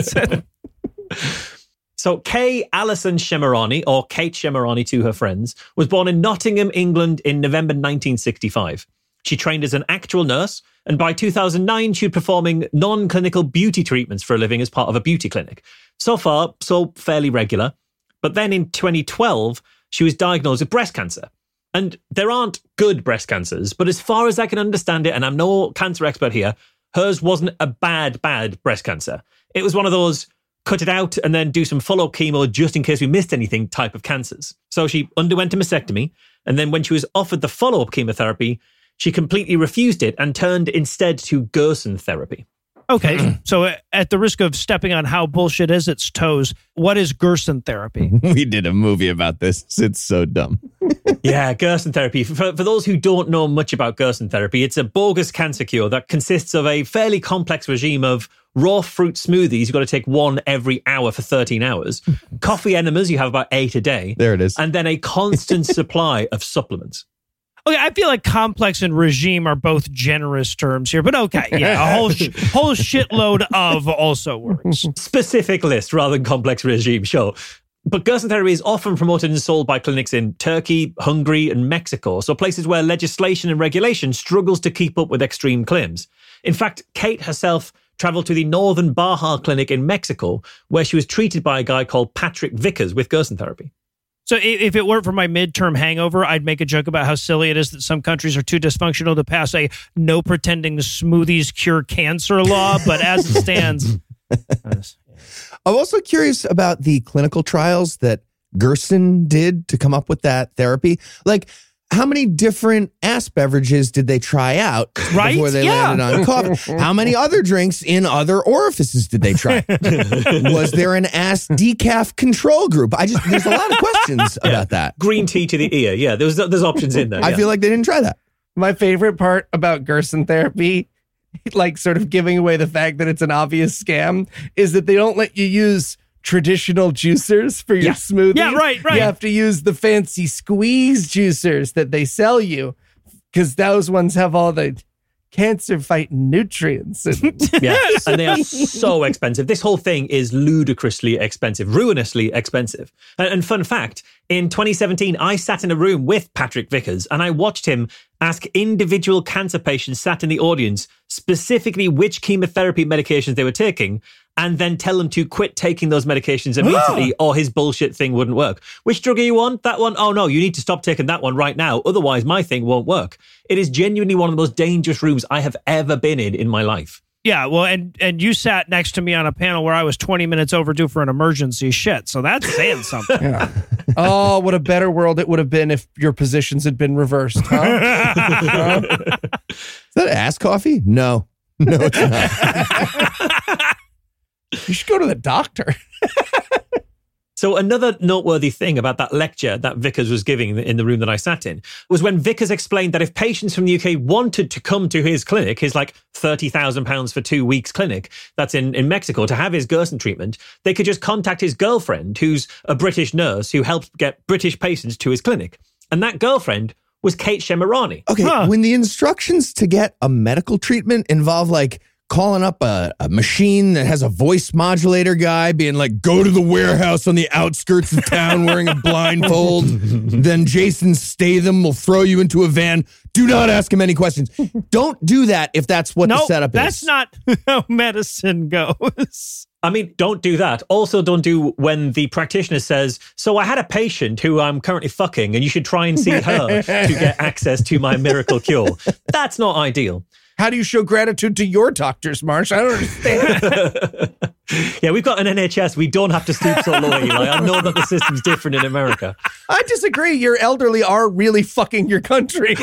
So Kay Allison Shemirani, or Kate Shemirani to her friends, was born in Nottingham, England in November nineteen sixty-five. She trained as an actual nurse, and by two thousand nine, she was performing non-clinical beauty treatments for a living as part of a beauty clinic. So far, so fairly regular. But then in twenty twelve, she was diagnosed with breast cancer. And there aren't good breast cancers, but as far as I can understand it, and I'm no cancer expert here, hers wasn't a bad, bad breast cancer. It was one of those cut it out and then do some follow-up chemo just in case we missed anything type of cancers. So she underwent a mastectomy, and then when she was offered the follow-up chemotherapy, she completely refused it and turned instead to Gerson therapy. Okay, so at the risk of stepping on how bullshit is its toes, what is Gerson therapy? We did a movie about this. It's so dumb. Yeah, Gerson therapy. For, for those who don't know much about Gerson therapy, it's a bogus cancer cure that consists of a fairly complex regime of raw fruit smoothies. You've got to take one every hour for thirteen hours. Coffee enemas, you have about eight a day. There it is. And then a constant supply of supplements. Okay, I feel like complex and regime are both generous terms here, but okay, yeah, a whole sh- whole shitload of also works. Specific list rather than complex regime, sure. But Gerson therapy is often promoted and sold by clinics in Turkey, Hungary, and Mexico, so places where legislation and regulation struggles to keep up with extreme claims. In fact, Kate herself traveled to the Northern Baja Clinic in Mexico, where she was treated by a guy called Patrick Vickers with Gerson therapy. So if it weren't for my midterm hangover, I'd make a joke about how silly it is that some countries are too dysfunctional to pass a no pretending smoothies cure cancer law, but as it stands... I'm also curious about the clinical trials that Gerson did to come up with that therapy. Like, how many different ass beverages did they try out right? before they yeah. landed on coffee? How many other drinks in other orifices did they try? Was there an ass decaf control group? I just there's a lot of questions yeah. about that. Green tea to the ear. Yeah, there's there's options in there. I yeah. feel like they didn't try that. My favorite part about Gerson therapy, like sort of giving away the fact that it's an obvious scam, is that they don't let you use traditional juicers for your yeah. smoothie. Yeah, right, right. You have to use the fancy squeeze juicers that they sell you because those ones have all the cancer fighting nutrients. Yeah, and they are so expensive. This whole thing is ludicrously expensive, ruinously expensive. And, and fun fact, in twenty seventeen, I sat in a room with Patrick Vickers and I watched him ask individual cancer patients sat in the audience specifically which chemotherapy medications they were taking and then tell them to quit taking those medications immediately or his bullshit thing wouldn't work. Which drug are you on? That one? Oh no, you need to stop taking that one right now. Otherwise my thing won't work. It is genuinely one of the most dangerous rooms I have ever been in in my life. Yeah, well, and and you sat next to me on a panel where I was twenty minutes overdue for an emergency shit, so that's saying something. Yeah. Oh, what a better world it would have been if your positions had been reversed, huh? huh? Is that ass coffee? No. No, it's not. You should go to the doctor. So another noteworthy thing about that lecture that Vickers was giving in the room that I sat in was when Vickers explained that if patients from the U K wanted to come to his clinic, his like thirty thousand pounds for two weeks clinic that's in, in Mexico to have his Gerson treatment, they could just contact his girlfriend, who's a British nurse who helped get British patients to his clinic. And that girlfriend was Kate Shemirani. Okay, huh. When the instructions to get a medical treatment involve like calling up a, a machine that has a voice modulator guy being like, go to the warehouse on the outskirts of town wearing a blindfold. Then Jason Statham will throw you into a van. Do not ask him any questions. Don't do that if that's what no, the setup that's is. That's not how medicine goes. I mean, don't do that. Also, don't do when the practitioner says, so I had a patient who I'm currently fucking and you should try and see her to get access to my miracle cure. That's not ideal. How do you show gratitude to your doctors, Marsh? I don't understand. Yeah, we've got an N H S. We don't have to stoop so low, Eli. I know that the system's different in America. I disagree. Your elderly are really fucking your country.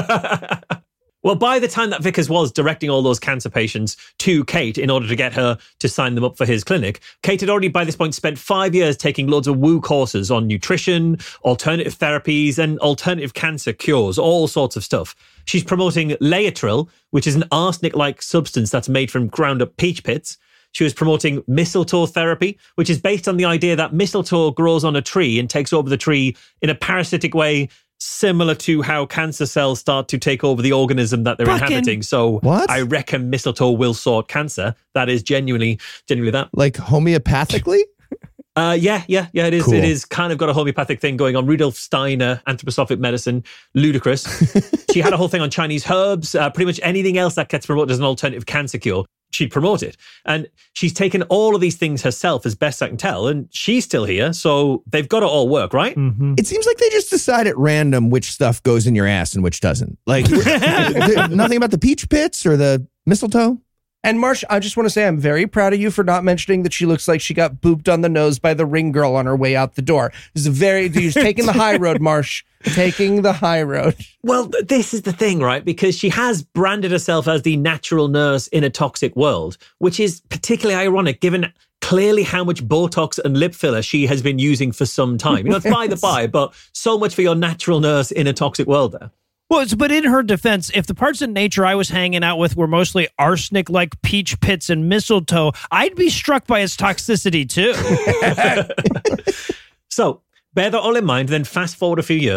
Well, by the time that Vickers was directing all those cancer patients to Kate in order to get her to sign them up for his clinic, Kate had already by this point spent five years taking loads of woo courses on nutrition, alternative therapies, and alternative cancer cures, all sorts of stuff. She's promoting Laetrile, which is an arsenic-like substance that's made from ground-up peach pits. She was promoting mistletoe therapy, which is based on the idea that mistletoe grows on a tree and takes over the tree in a parasitic way, similar to how cancer cells start to take over the organism that they're Fucking inhabiting. So what? I reckon mistletoe will sort cancer. That is genuinely, genuinely that. Like homeopathically? Uh, yeah, yeah, yeah, it is. Cool. It is kind of got a homeopathic thing going on. Rudolf Steiner, anthroposophic medicine, ludicrous. She had a whole thing on Chinese herbs, uh, pretty much anything else that gets promoted as an alternative cancer cure. She'd promote it. And she's taken all of these things herself, as best I can tell, and she's still here, so they've got to all work, right? Mm-hmm. It seems like they just decide at random which stuff goes in your ass and which doesn't. Like, nothing about the peach pits or the mistletoe? And Marsh, I just want to say I'm very proud of you for not mentioning that she looks like she got booped on the nose by the ring girl on her way out the door. This is a very, you're taking the high road, Marsh. Taking the high road. Well, this is the thing, right? Because she has branded herself as the natural nurse in a toxic world, which is particularly ironic given clearly how much Botox and lip filler she has been using for some time. You know, it's by the by, but so much for your natural nurse in a toxic world there. Well, it's, but in her defense, if the parts of nature I was hanging out with were mostly arsenic-like peach pits and mistletoe, I'd be struck by its toxicity too. So, bear that all in mind, then fast forward a few years.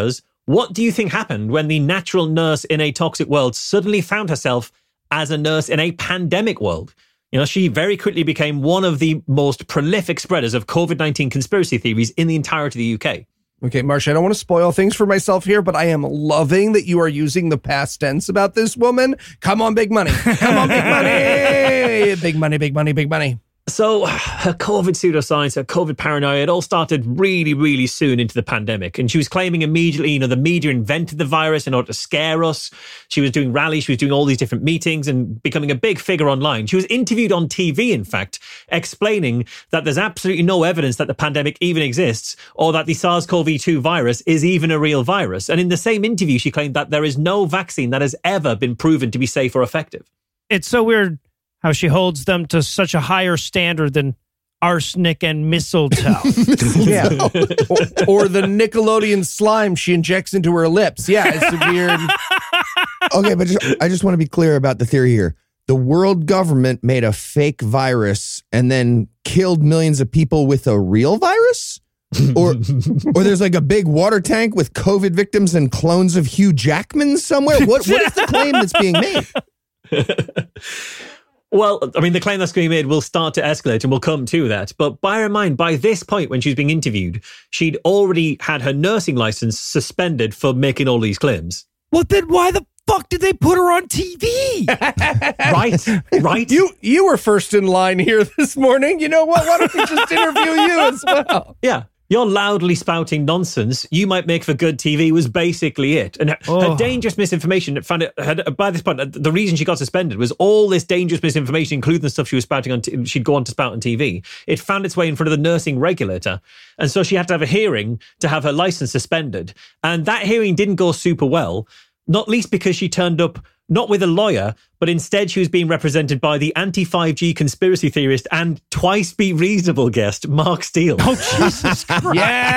What do you think happened when the natural nurse in a toxic world suddenly found herself as a nurse in a pandemic world? You know, she very quickly became one of the most prolific spreaders of COVID nineteen conspiracy theories in the entirety of the U K. Okay, Marcia, I don't want to spoil things for myself here, but I am loving that you are using the past tense about this woman. Come on, big money. Come on, big money. Big money, big money, big money. So her COVID pseudoscience, her COVID paranoia, it all started really, really soon into the pandemic. And she was claiming immediately, you know, the media invented the virus in order to scare us. She was doing rallies. She was doing all these different meetings and becoming a big figure online. She was interviewed on T V, in fact, explaining that there's absolutely no evidence that the pandemic even exists or that the SARS-C o V two virus is even a real virus. And in the same interview, she claimed that there is no vaccine that has ever been proven to be safe or effective. It's so weird how she holds them to such a higher standard than arsenic and mistletoe. Yeah. or, or the Nickelodeon slime she injects into her lips. Yeah, it's a weird... Okay, but just, I just want to be clear about the theory here. The world government made a fake virus and then killed millions of people with a real virus? Or or there's like a big water tank with COVID victims and clones of Hugh Jackman somewhere? What What is the claim that's being made? Well, I mean, the claim that's going to be made will start to escalate and we'll come to that. But bear in mind, by this point, when she was being interviewed, she'd already had her nursing license suspended for making all these claims. Well, then why the fuck did they put her on T V? Right, right. You you were first in line here this morning. You know what? Why don't we just interview you as well? Yeah. Your loudly spouting nonsense, you might make for good T V, was basically it. And her, oh. her dangerous misinformation, found it, had, by this point, the reason she got suspended was all this dangerous misinformation, including the stuff she was spouting on, t- she'd go on to spout on T V. It found its way in front of the nursing regulator. And so she had to have a hearing to have her license suspended. And that hearing didn't go super well, not least because she turned up not with a lawyer, but instead she was being represented by the anti five G conspiracy theorist and twice be reasonable guest, Mark Steele. Oh, Jesus Christ.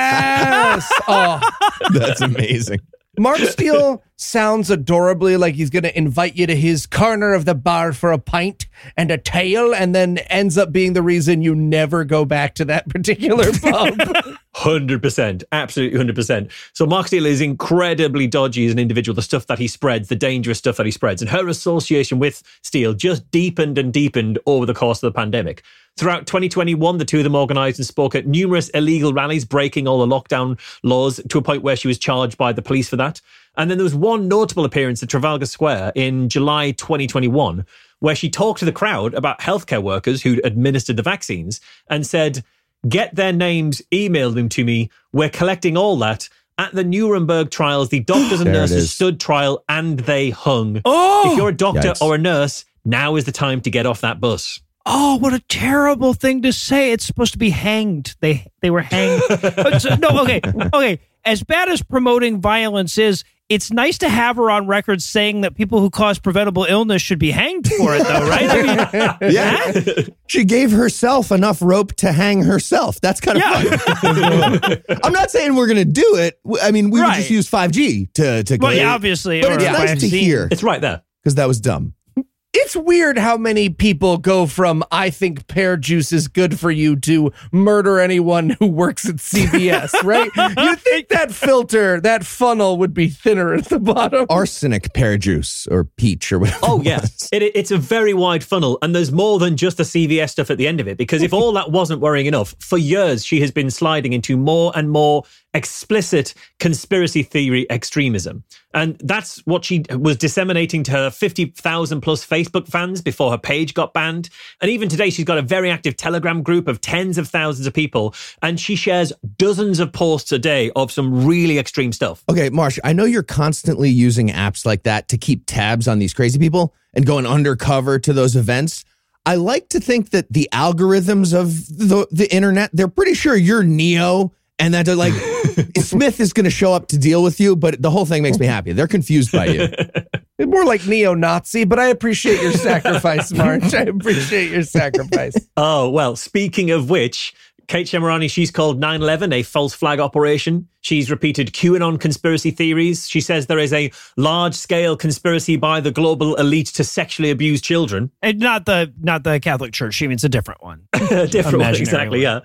Yes! Oh, that's amazing. Mark Steele sounds adorably like he's going to invite you to his corner of the bar for a pint and a tale, and then ends up being the reason you never go back to that particular pub. one hundred percent. Absolutely one hundred percent. So Mark Steele is incredibly dodgy as an individual. The stuff that he spreads, the dangerous stuff that he spreads, and her association with Steele just deepened and deepened over the course of the pandemic. Throughout twenty twenty-one, the two of them organised and spoke at numerous illegal rallies, breaking all the lockdown laws to a point where she was charged by the police for that. And then there was one notable appearance at Trafalgar Square in July twenty twenty-one, where she talked to the crowd about healthcare workers who'd administered the vaccines and said, "Get their names, email them to me. We're collecting all that. At the Nuremberg trials, the doctors and nurses stood trial and they hung. Oh! If you're a doctor Yikes. or a nurse, now is the time to get off that bus." Oh, what a terrible thing to say. It's supposed to be hanged. They they were hanged. But so- no, okay, okay. As bad as promoting violence is, it's nice to have her on record saying that people who cause preventable illness should be hanged for it, though, right? I mean, Yeah. She gave herself enough rope to hang herself. That's kind of Yeah. fun. I'm not saying we're going to do it. I mean, we would Right. just use five G to, to go. well, yeah, obviously. But or it's a nice to vaccine. hear It's right there. because that was dumb. It's weird how many people go from "I think pear juice is good for you" to "murder anyone who works at C V S," right? You think that filter, that funnel would be thinner at the bottom. Arsenic pear juice or peach or whatever. Oh, it yeah. was. It, it's a very wide funnel, and there's more than just the C V S stuff at the end of it, because if all that wasn't worrying enough, for years she has been sliding into more and more explicit conspiracy theory extremism. And that's what she was disseminating to her fifty thousand plus Facebook fans before her page got banned. And even today, she's got a very active Telegram group of tens of thousands of people, and she shares dozens of posts a day of some really extreme stuff. Okay, Marsh, I know you're constantly using apps like that to keep tabs on these crazy people and going undercover to those events. I like to think that the algorithms of the, the internet, they're pretty sure you're Neo and that they're like, Smith is going to show up to deal with you, but the whole thing makes me happy. They're confused by you. More like neo-Nazi, but I appreciate your sacrifice, March. I appreciate your sacrifice. Oh, well, speaking of which, Kate Shemirani, she's called nine eleven a false flag operation. She's repeated QAnon conspiracy theories. She says there is a large-scale conspiracy by the global elite to sexually abuse children. And not the not the Catholic Church. She means a different one. A different one, Imaginary exactly, one. yeah.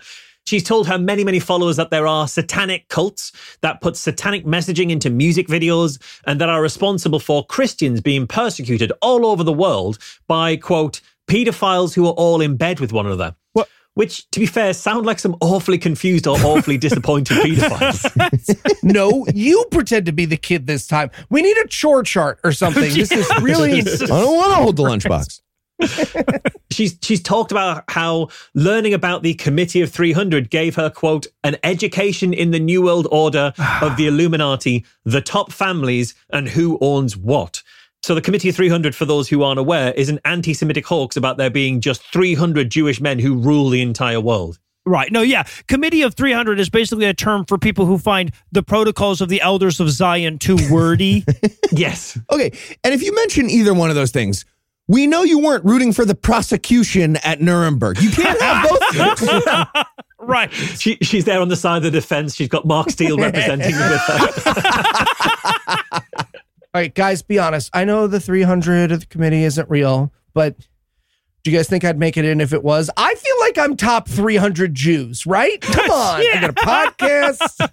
She's told her many, many followers that there are satanic cults that put satanic messaging into music videos and that are responsible for Christians being persecuted all over the world by, quote, pedophiles who are all in bed with one another. What? Which, to be fair, sound like some awfully confused or awfully disappointed pedophiles. No, you pretend to be the kid this time. We need a chore chart or something. This is really... I don't want to hold the lunchbox. she's she's talked about how learning about the Committee of three hundred gave her, quote, an education in the New World Order of the Illuminati, the top families, and who owns what. So the Committee of three hundred, for those who aren't aware, is an anti-Semitic hoax about there being just three hundred Jewish men who rule the entire world. Right. No, yeah. Committee of three hundred is basically a term for people who find the protocols of the elders of Zion too wordy. Yes. Okay. And if you mention either one of those things, we know you weren't rooting for the prosecution at Nuremberg. You can't have both things. Right. She, she's there on the side of the defense. She's got Mark Steele representing her with her. All right, guys, be honest. I know the three hundred of the committee isn't real, but do you guys think I'd make it in if it was? I feel like I'm top three hundred Jews, right? Come on. Yeah. I got a podcast.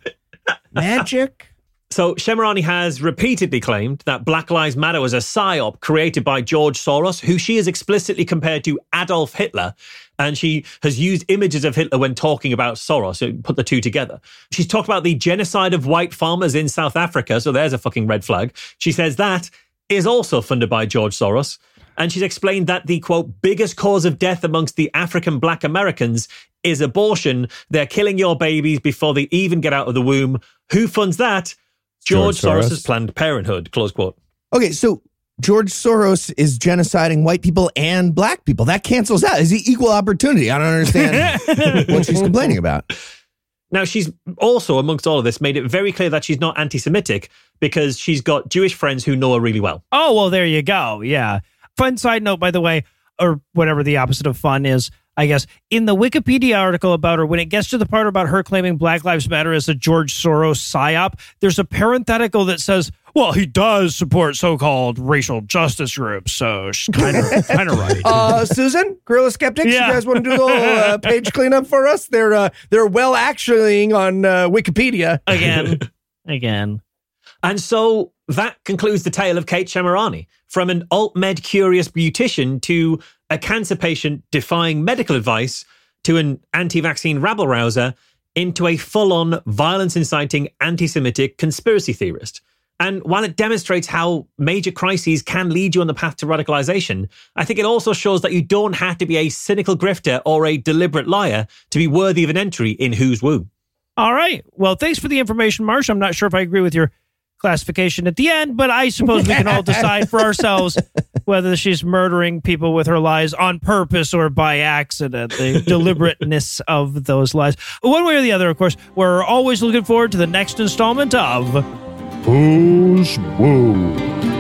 Magic. So Shemirani has repeatedly claimed that Black Lives Matter was a psyop created by George Soros, who she has explicitly compared to Adolf Hitler. And she has used images of Hitler when talking about Soros, so put the two together. She's talked about the genocide of white farmers in South Africa. So there's a fucking red flag. She says that is also funded by George Soros. And she's explained that the, quote, biggest cause of death amongst the African black Americans is abortion. They're killing your babies before they even get out of the womb. Who funds that? George, George Soros' Planned Parenthood, close quote. Okay, so George Soros is genociding white people and black people. That cancels out. Is he equal opportunity? I don't understand what she's complaining about. Now, she's also, amongst all of this, made it very clear that she's not anti-Semitic because she's got Jewish friends who know her really well. Oh, well, there you go. Yeah. Fun side note, by the way, or whatever the opposite of fun is, I guess, in the Wikipedia article about her, when it gets to the part about her claiming Black Lives Matter as a George Soros psyop, there's a parenthetical that says, well, he does support so-called racial justice groups, so she's kind of kind of right. Uh, Susan, Gorilla Skeptics, yeah. You guys want to do a little uh, page cleanup for us? They're uh, they're well actuallying on uh, Wikipedia. Again. Again. And so that concludes the tale of Kate Shemirani, from an alt-med curious beautician to a cancer patient defying medical advice to an anti-vaccine rabble-rouser into a full-on violence-inciting anti-Semitic conspiracy theorist. And while it demonstrates how major crises can lead you on the path to radicalization, I think it also shows that you don't have to be a cynical grifter or a deliberate liar to be worthy of an entry in Who's Woo. All right. Well, thanks for the information, Marsh. I'm not sure if I agree with your classification at the end, but I suppose we can all decide for ourselves whether she's murdering people with her lies on purpose or by accident, the deliberateness of those lies. One way or the other, of course, we're always looking forward to the next installment of Who's Woo?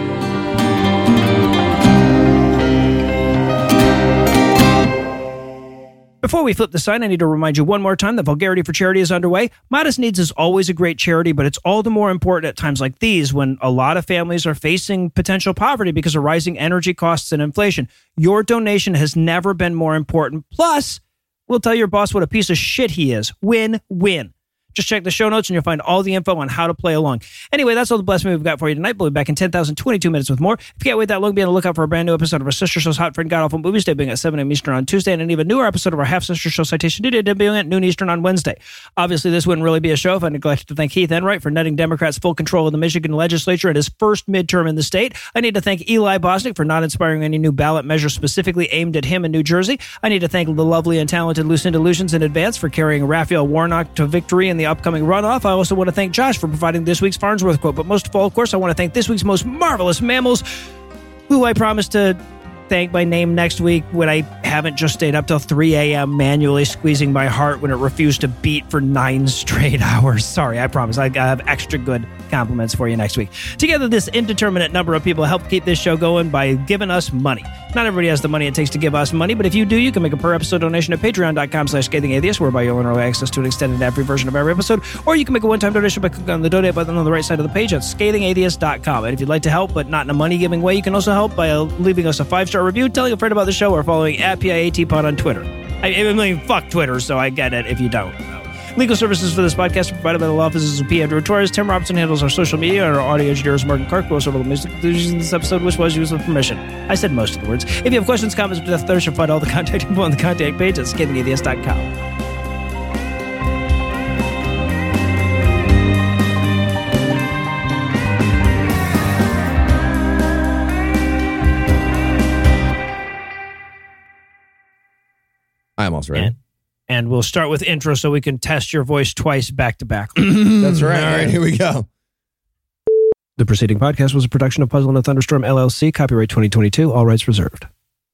Before we flip the sign, I need to remind you one more time that Vulgarity for Charity is underway. Modest Needs is always a great charity, but it's all the more important at times like these when a lot of families are facing potential poverty because of rising energy costs and inflation. Your donation has never been more important. Plus, we'll tell your boss what a piece of shit he is. Win-win. Just check the show notes and you'll find all the info on how to play along. Anyway, that's all the blessing we've got for you tonight. We'll be back in ten thousand twenty-two minutes with more. If you can't wait that long, be on the lookout for a brand new episode of our sister show's Hot Friend God Awful Movies, debuting at seven a.m. Eastern on Tuesday, and an even newer episode of our half-sister show Citation Duty, debuting at noon Eastern on Wednesday. Obviously, this wouldn't really be a show if I neglected to thank Heath Enright for netting Democrats full control of the Michigan legislature at his first midterm in the state. I need to thank Eli Bosnick for not inspiring any new ballot measures specifically aimed at him in New Jersey. I need to thank the lovely and talented Lucinda Lucians in advance for carrying Raphael Warnock to victory in the upcoming runoff. I also want to thank Josh for providing this week's Farnsworth quote, but most of all, of course, I want to thank this week's most marvelous mammals, who I promise to thank by name next week when I haven't just stayed up till three a.m. manually squeezing my heart when it refused to beat for nine straight hours. Sorry, I promise. I have extra good compliments for you next week. Together, this indeterminate number of people help keep this show going by giving us money. Not everybody has the money it takes to give us money, but if you do, you can make a per-episode donation at patreon.com slash scathingatheist, whereby you'll earn early access to an extended ad-free version of every episode, or you can make a one-time donation by clicking on the donate button on the right side of the page at scathing atheist dot com. And if you'd like to help, but not in a money-giving way, you can also help by leaving us a five-star review, telling a friend about the show, or following at P I A T Pod on Twitter. I, I mean, fuck Twitter, so I get it if you don't. Legal services for this podcast are provided by the law offices of P. Andrew Torres. Tim Robinson handles our social media, and our audio engineer is Morgan Clark. We also have the music in this episode, which was used with permission. I said most of the words. If you have questions, comments, or death thirst, you'll find all the contact info on the contact page at scathing atheist dot com. I'm also ready. And, and we'll start with intro so we can test your voice twice back to back. That's right. All right, here we go. The preceding podcast was a production of Puzzle and a Thunderstorm, L L C, copyright twenty twenty-two, all rights reserved.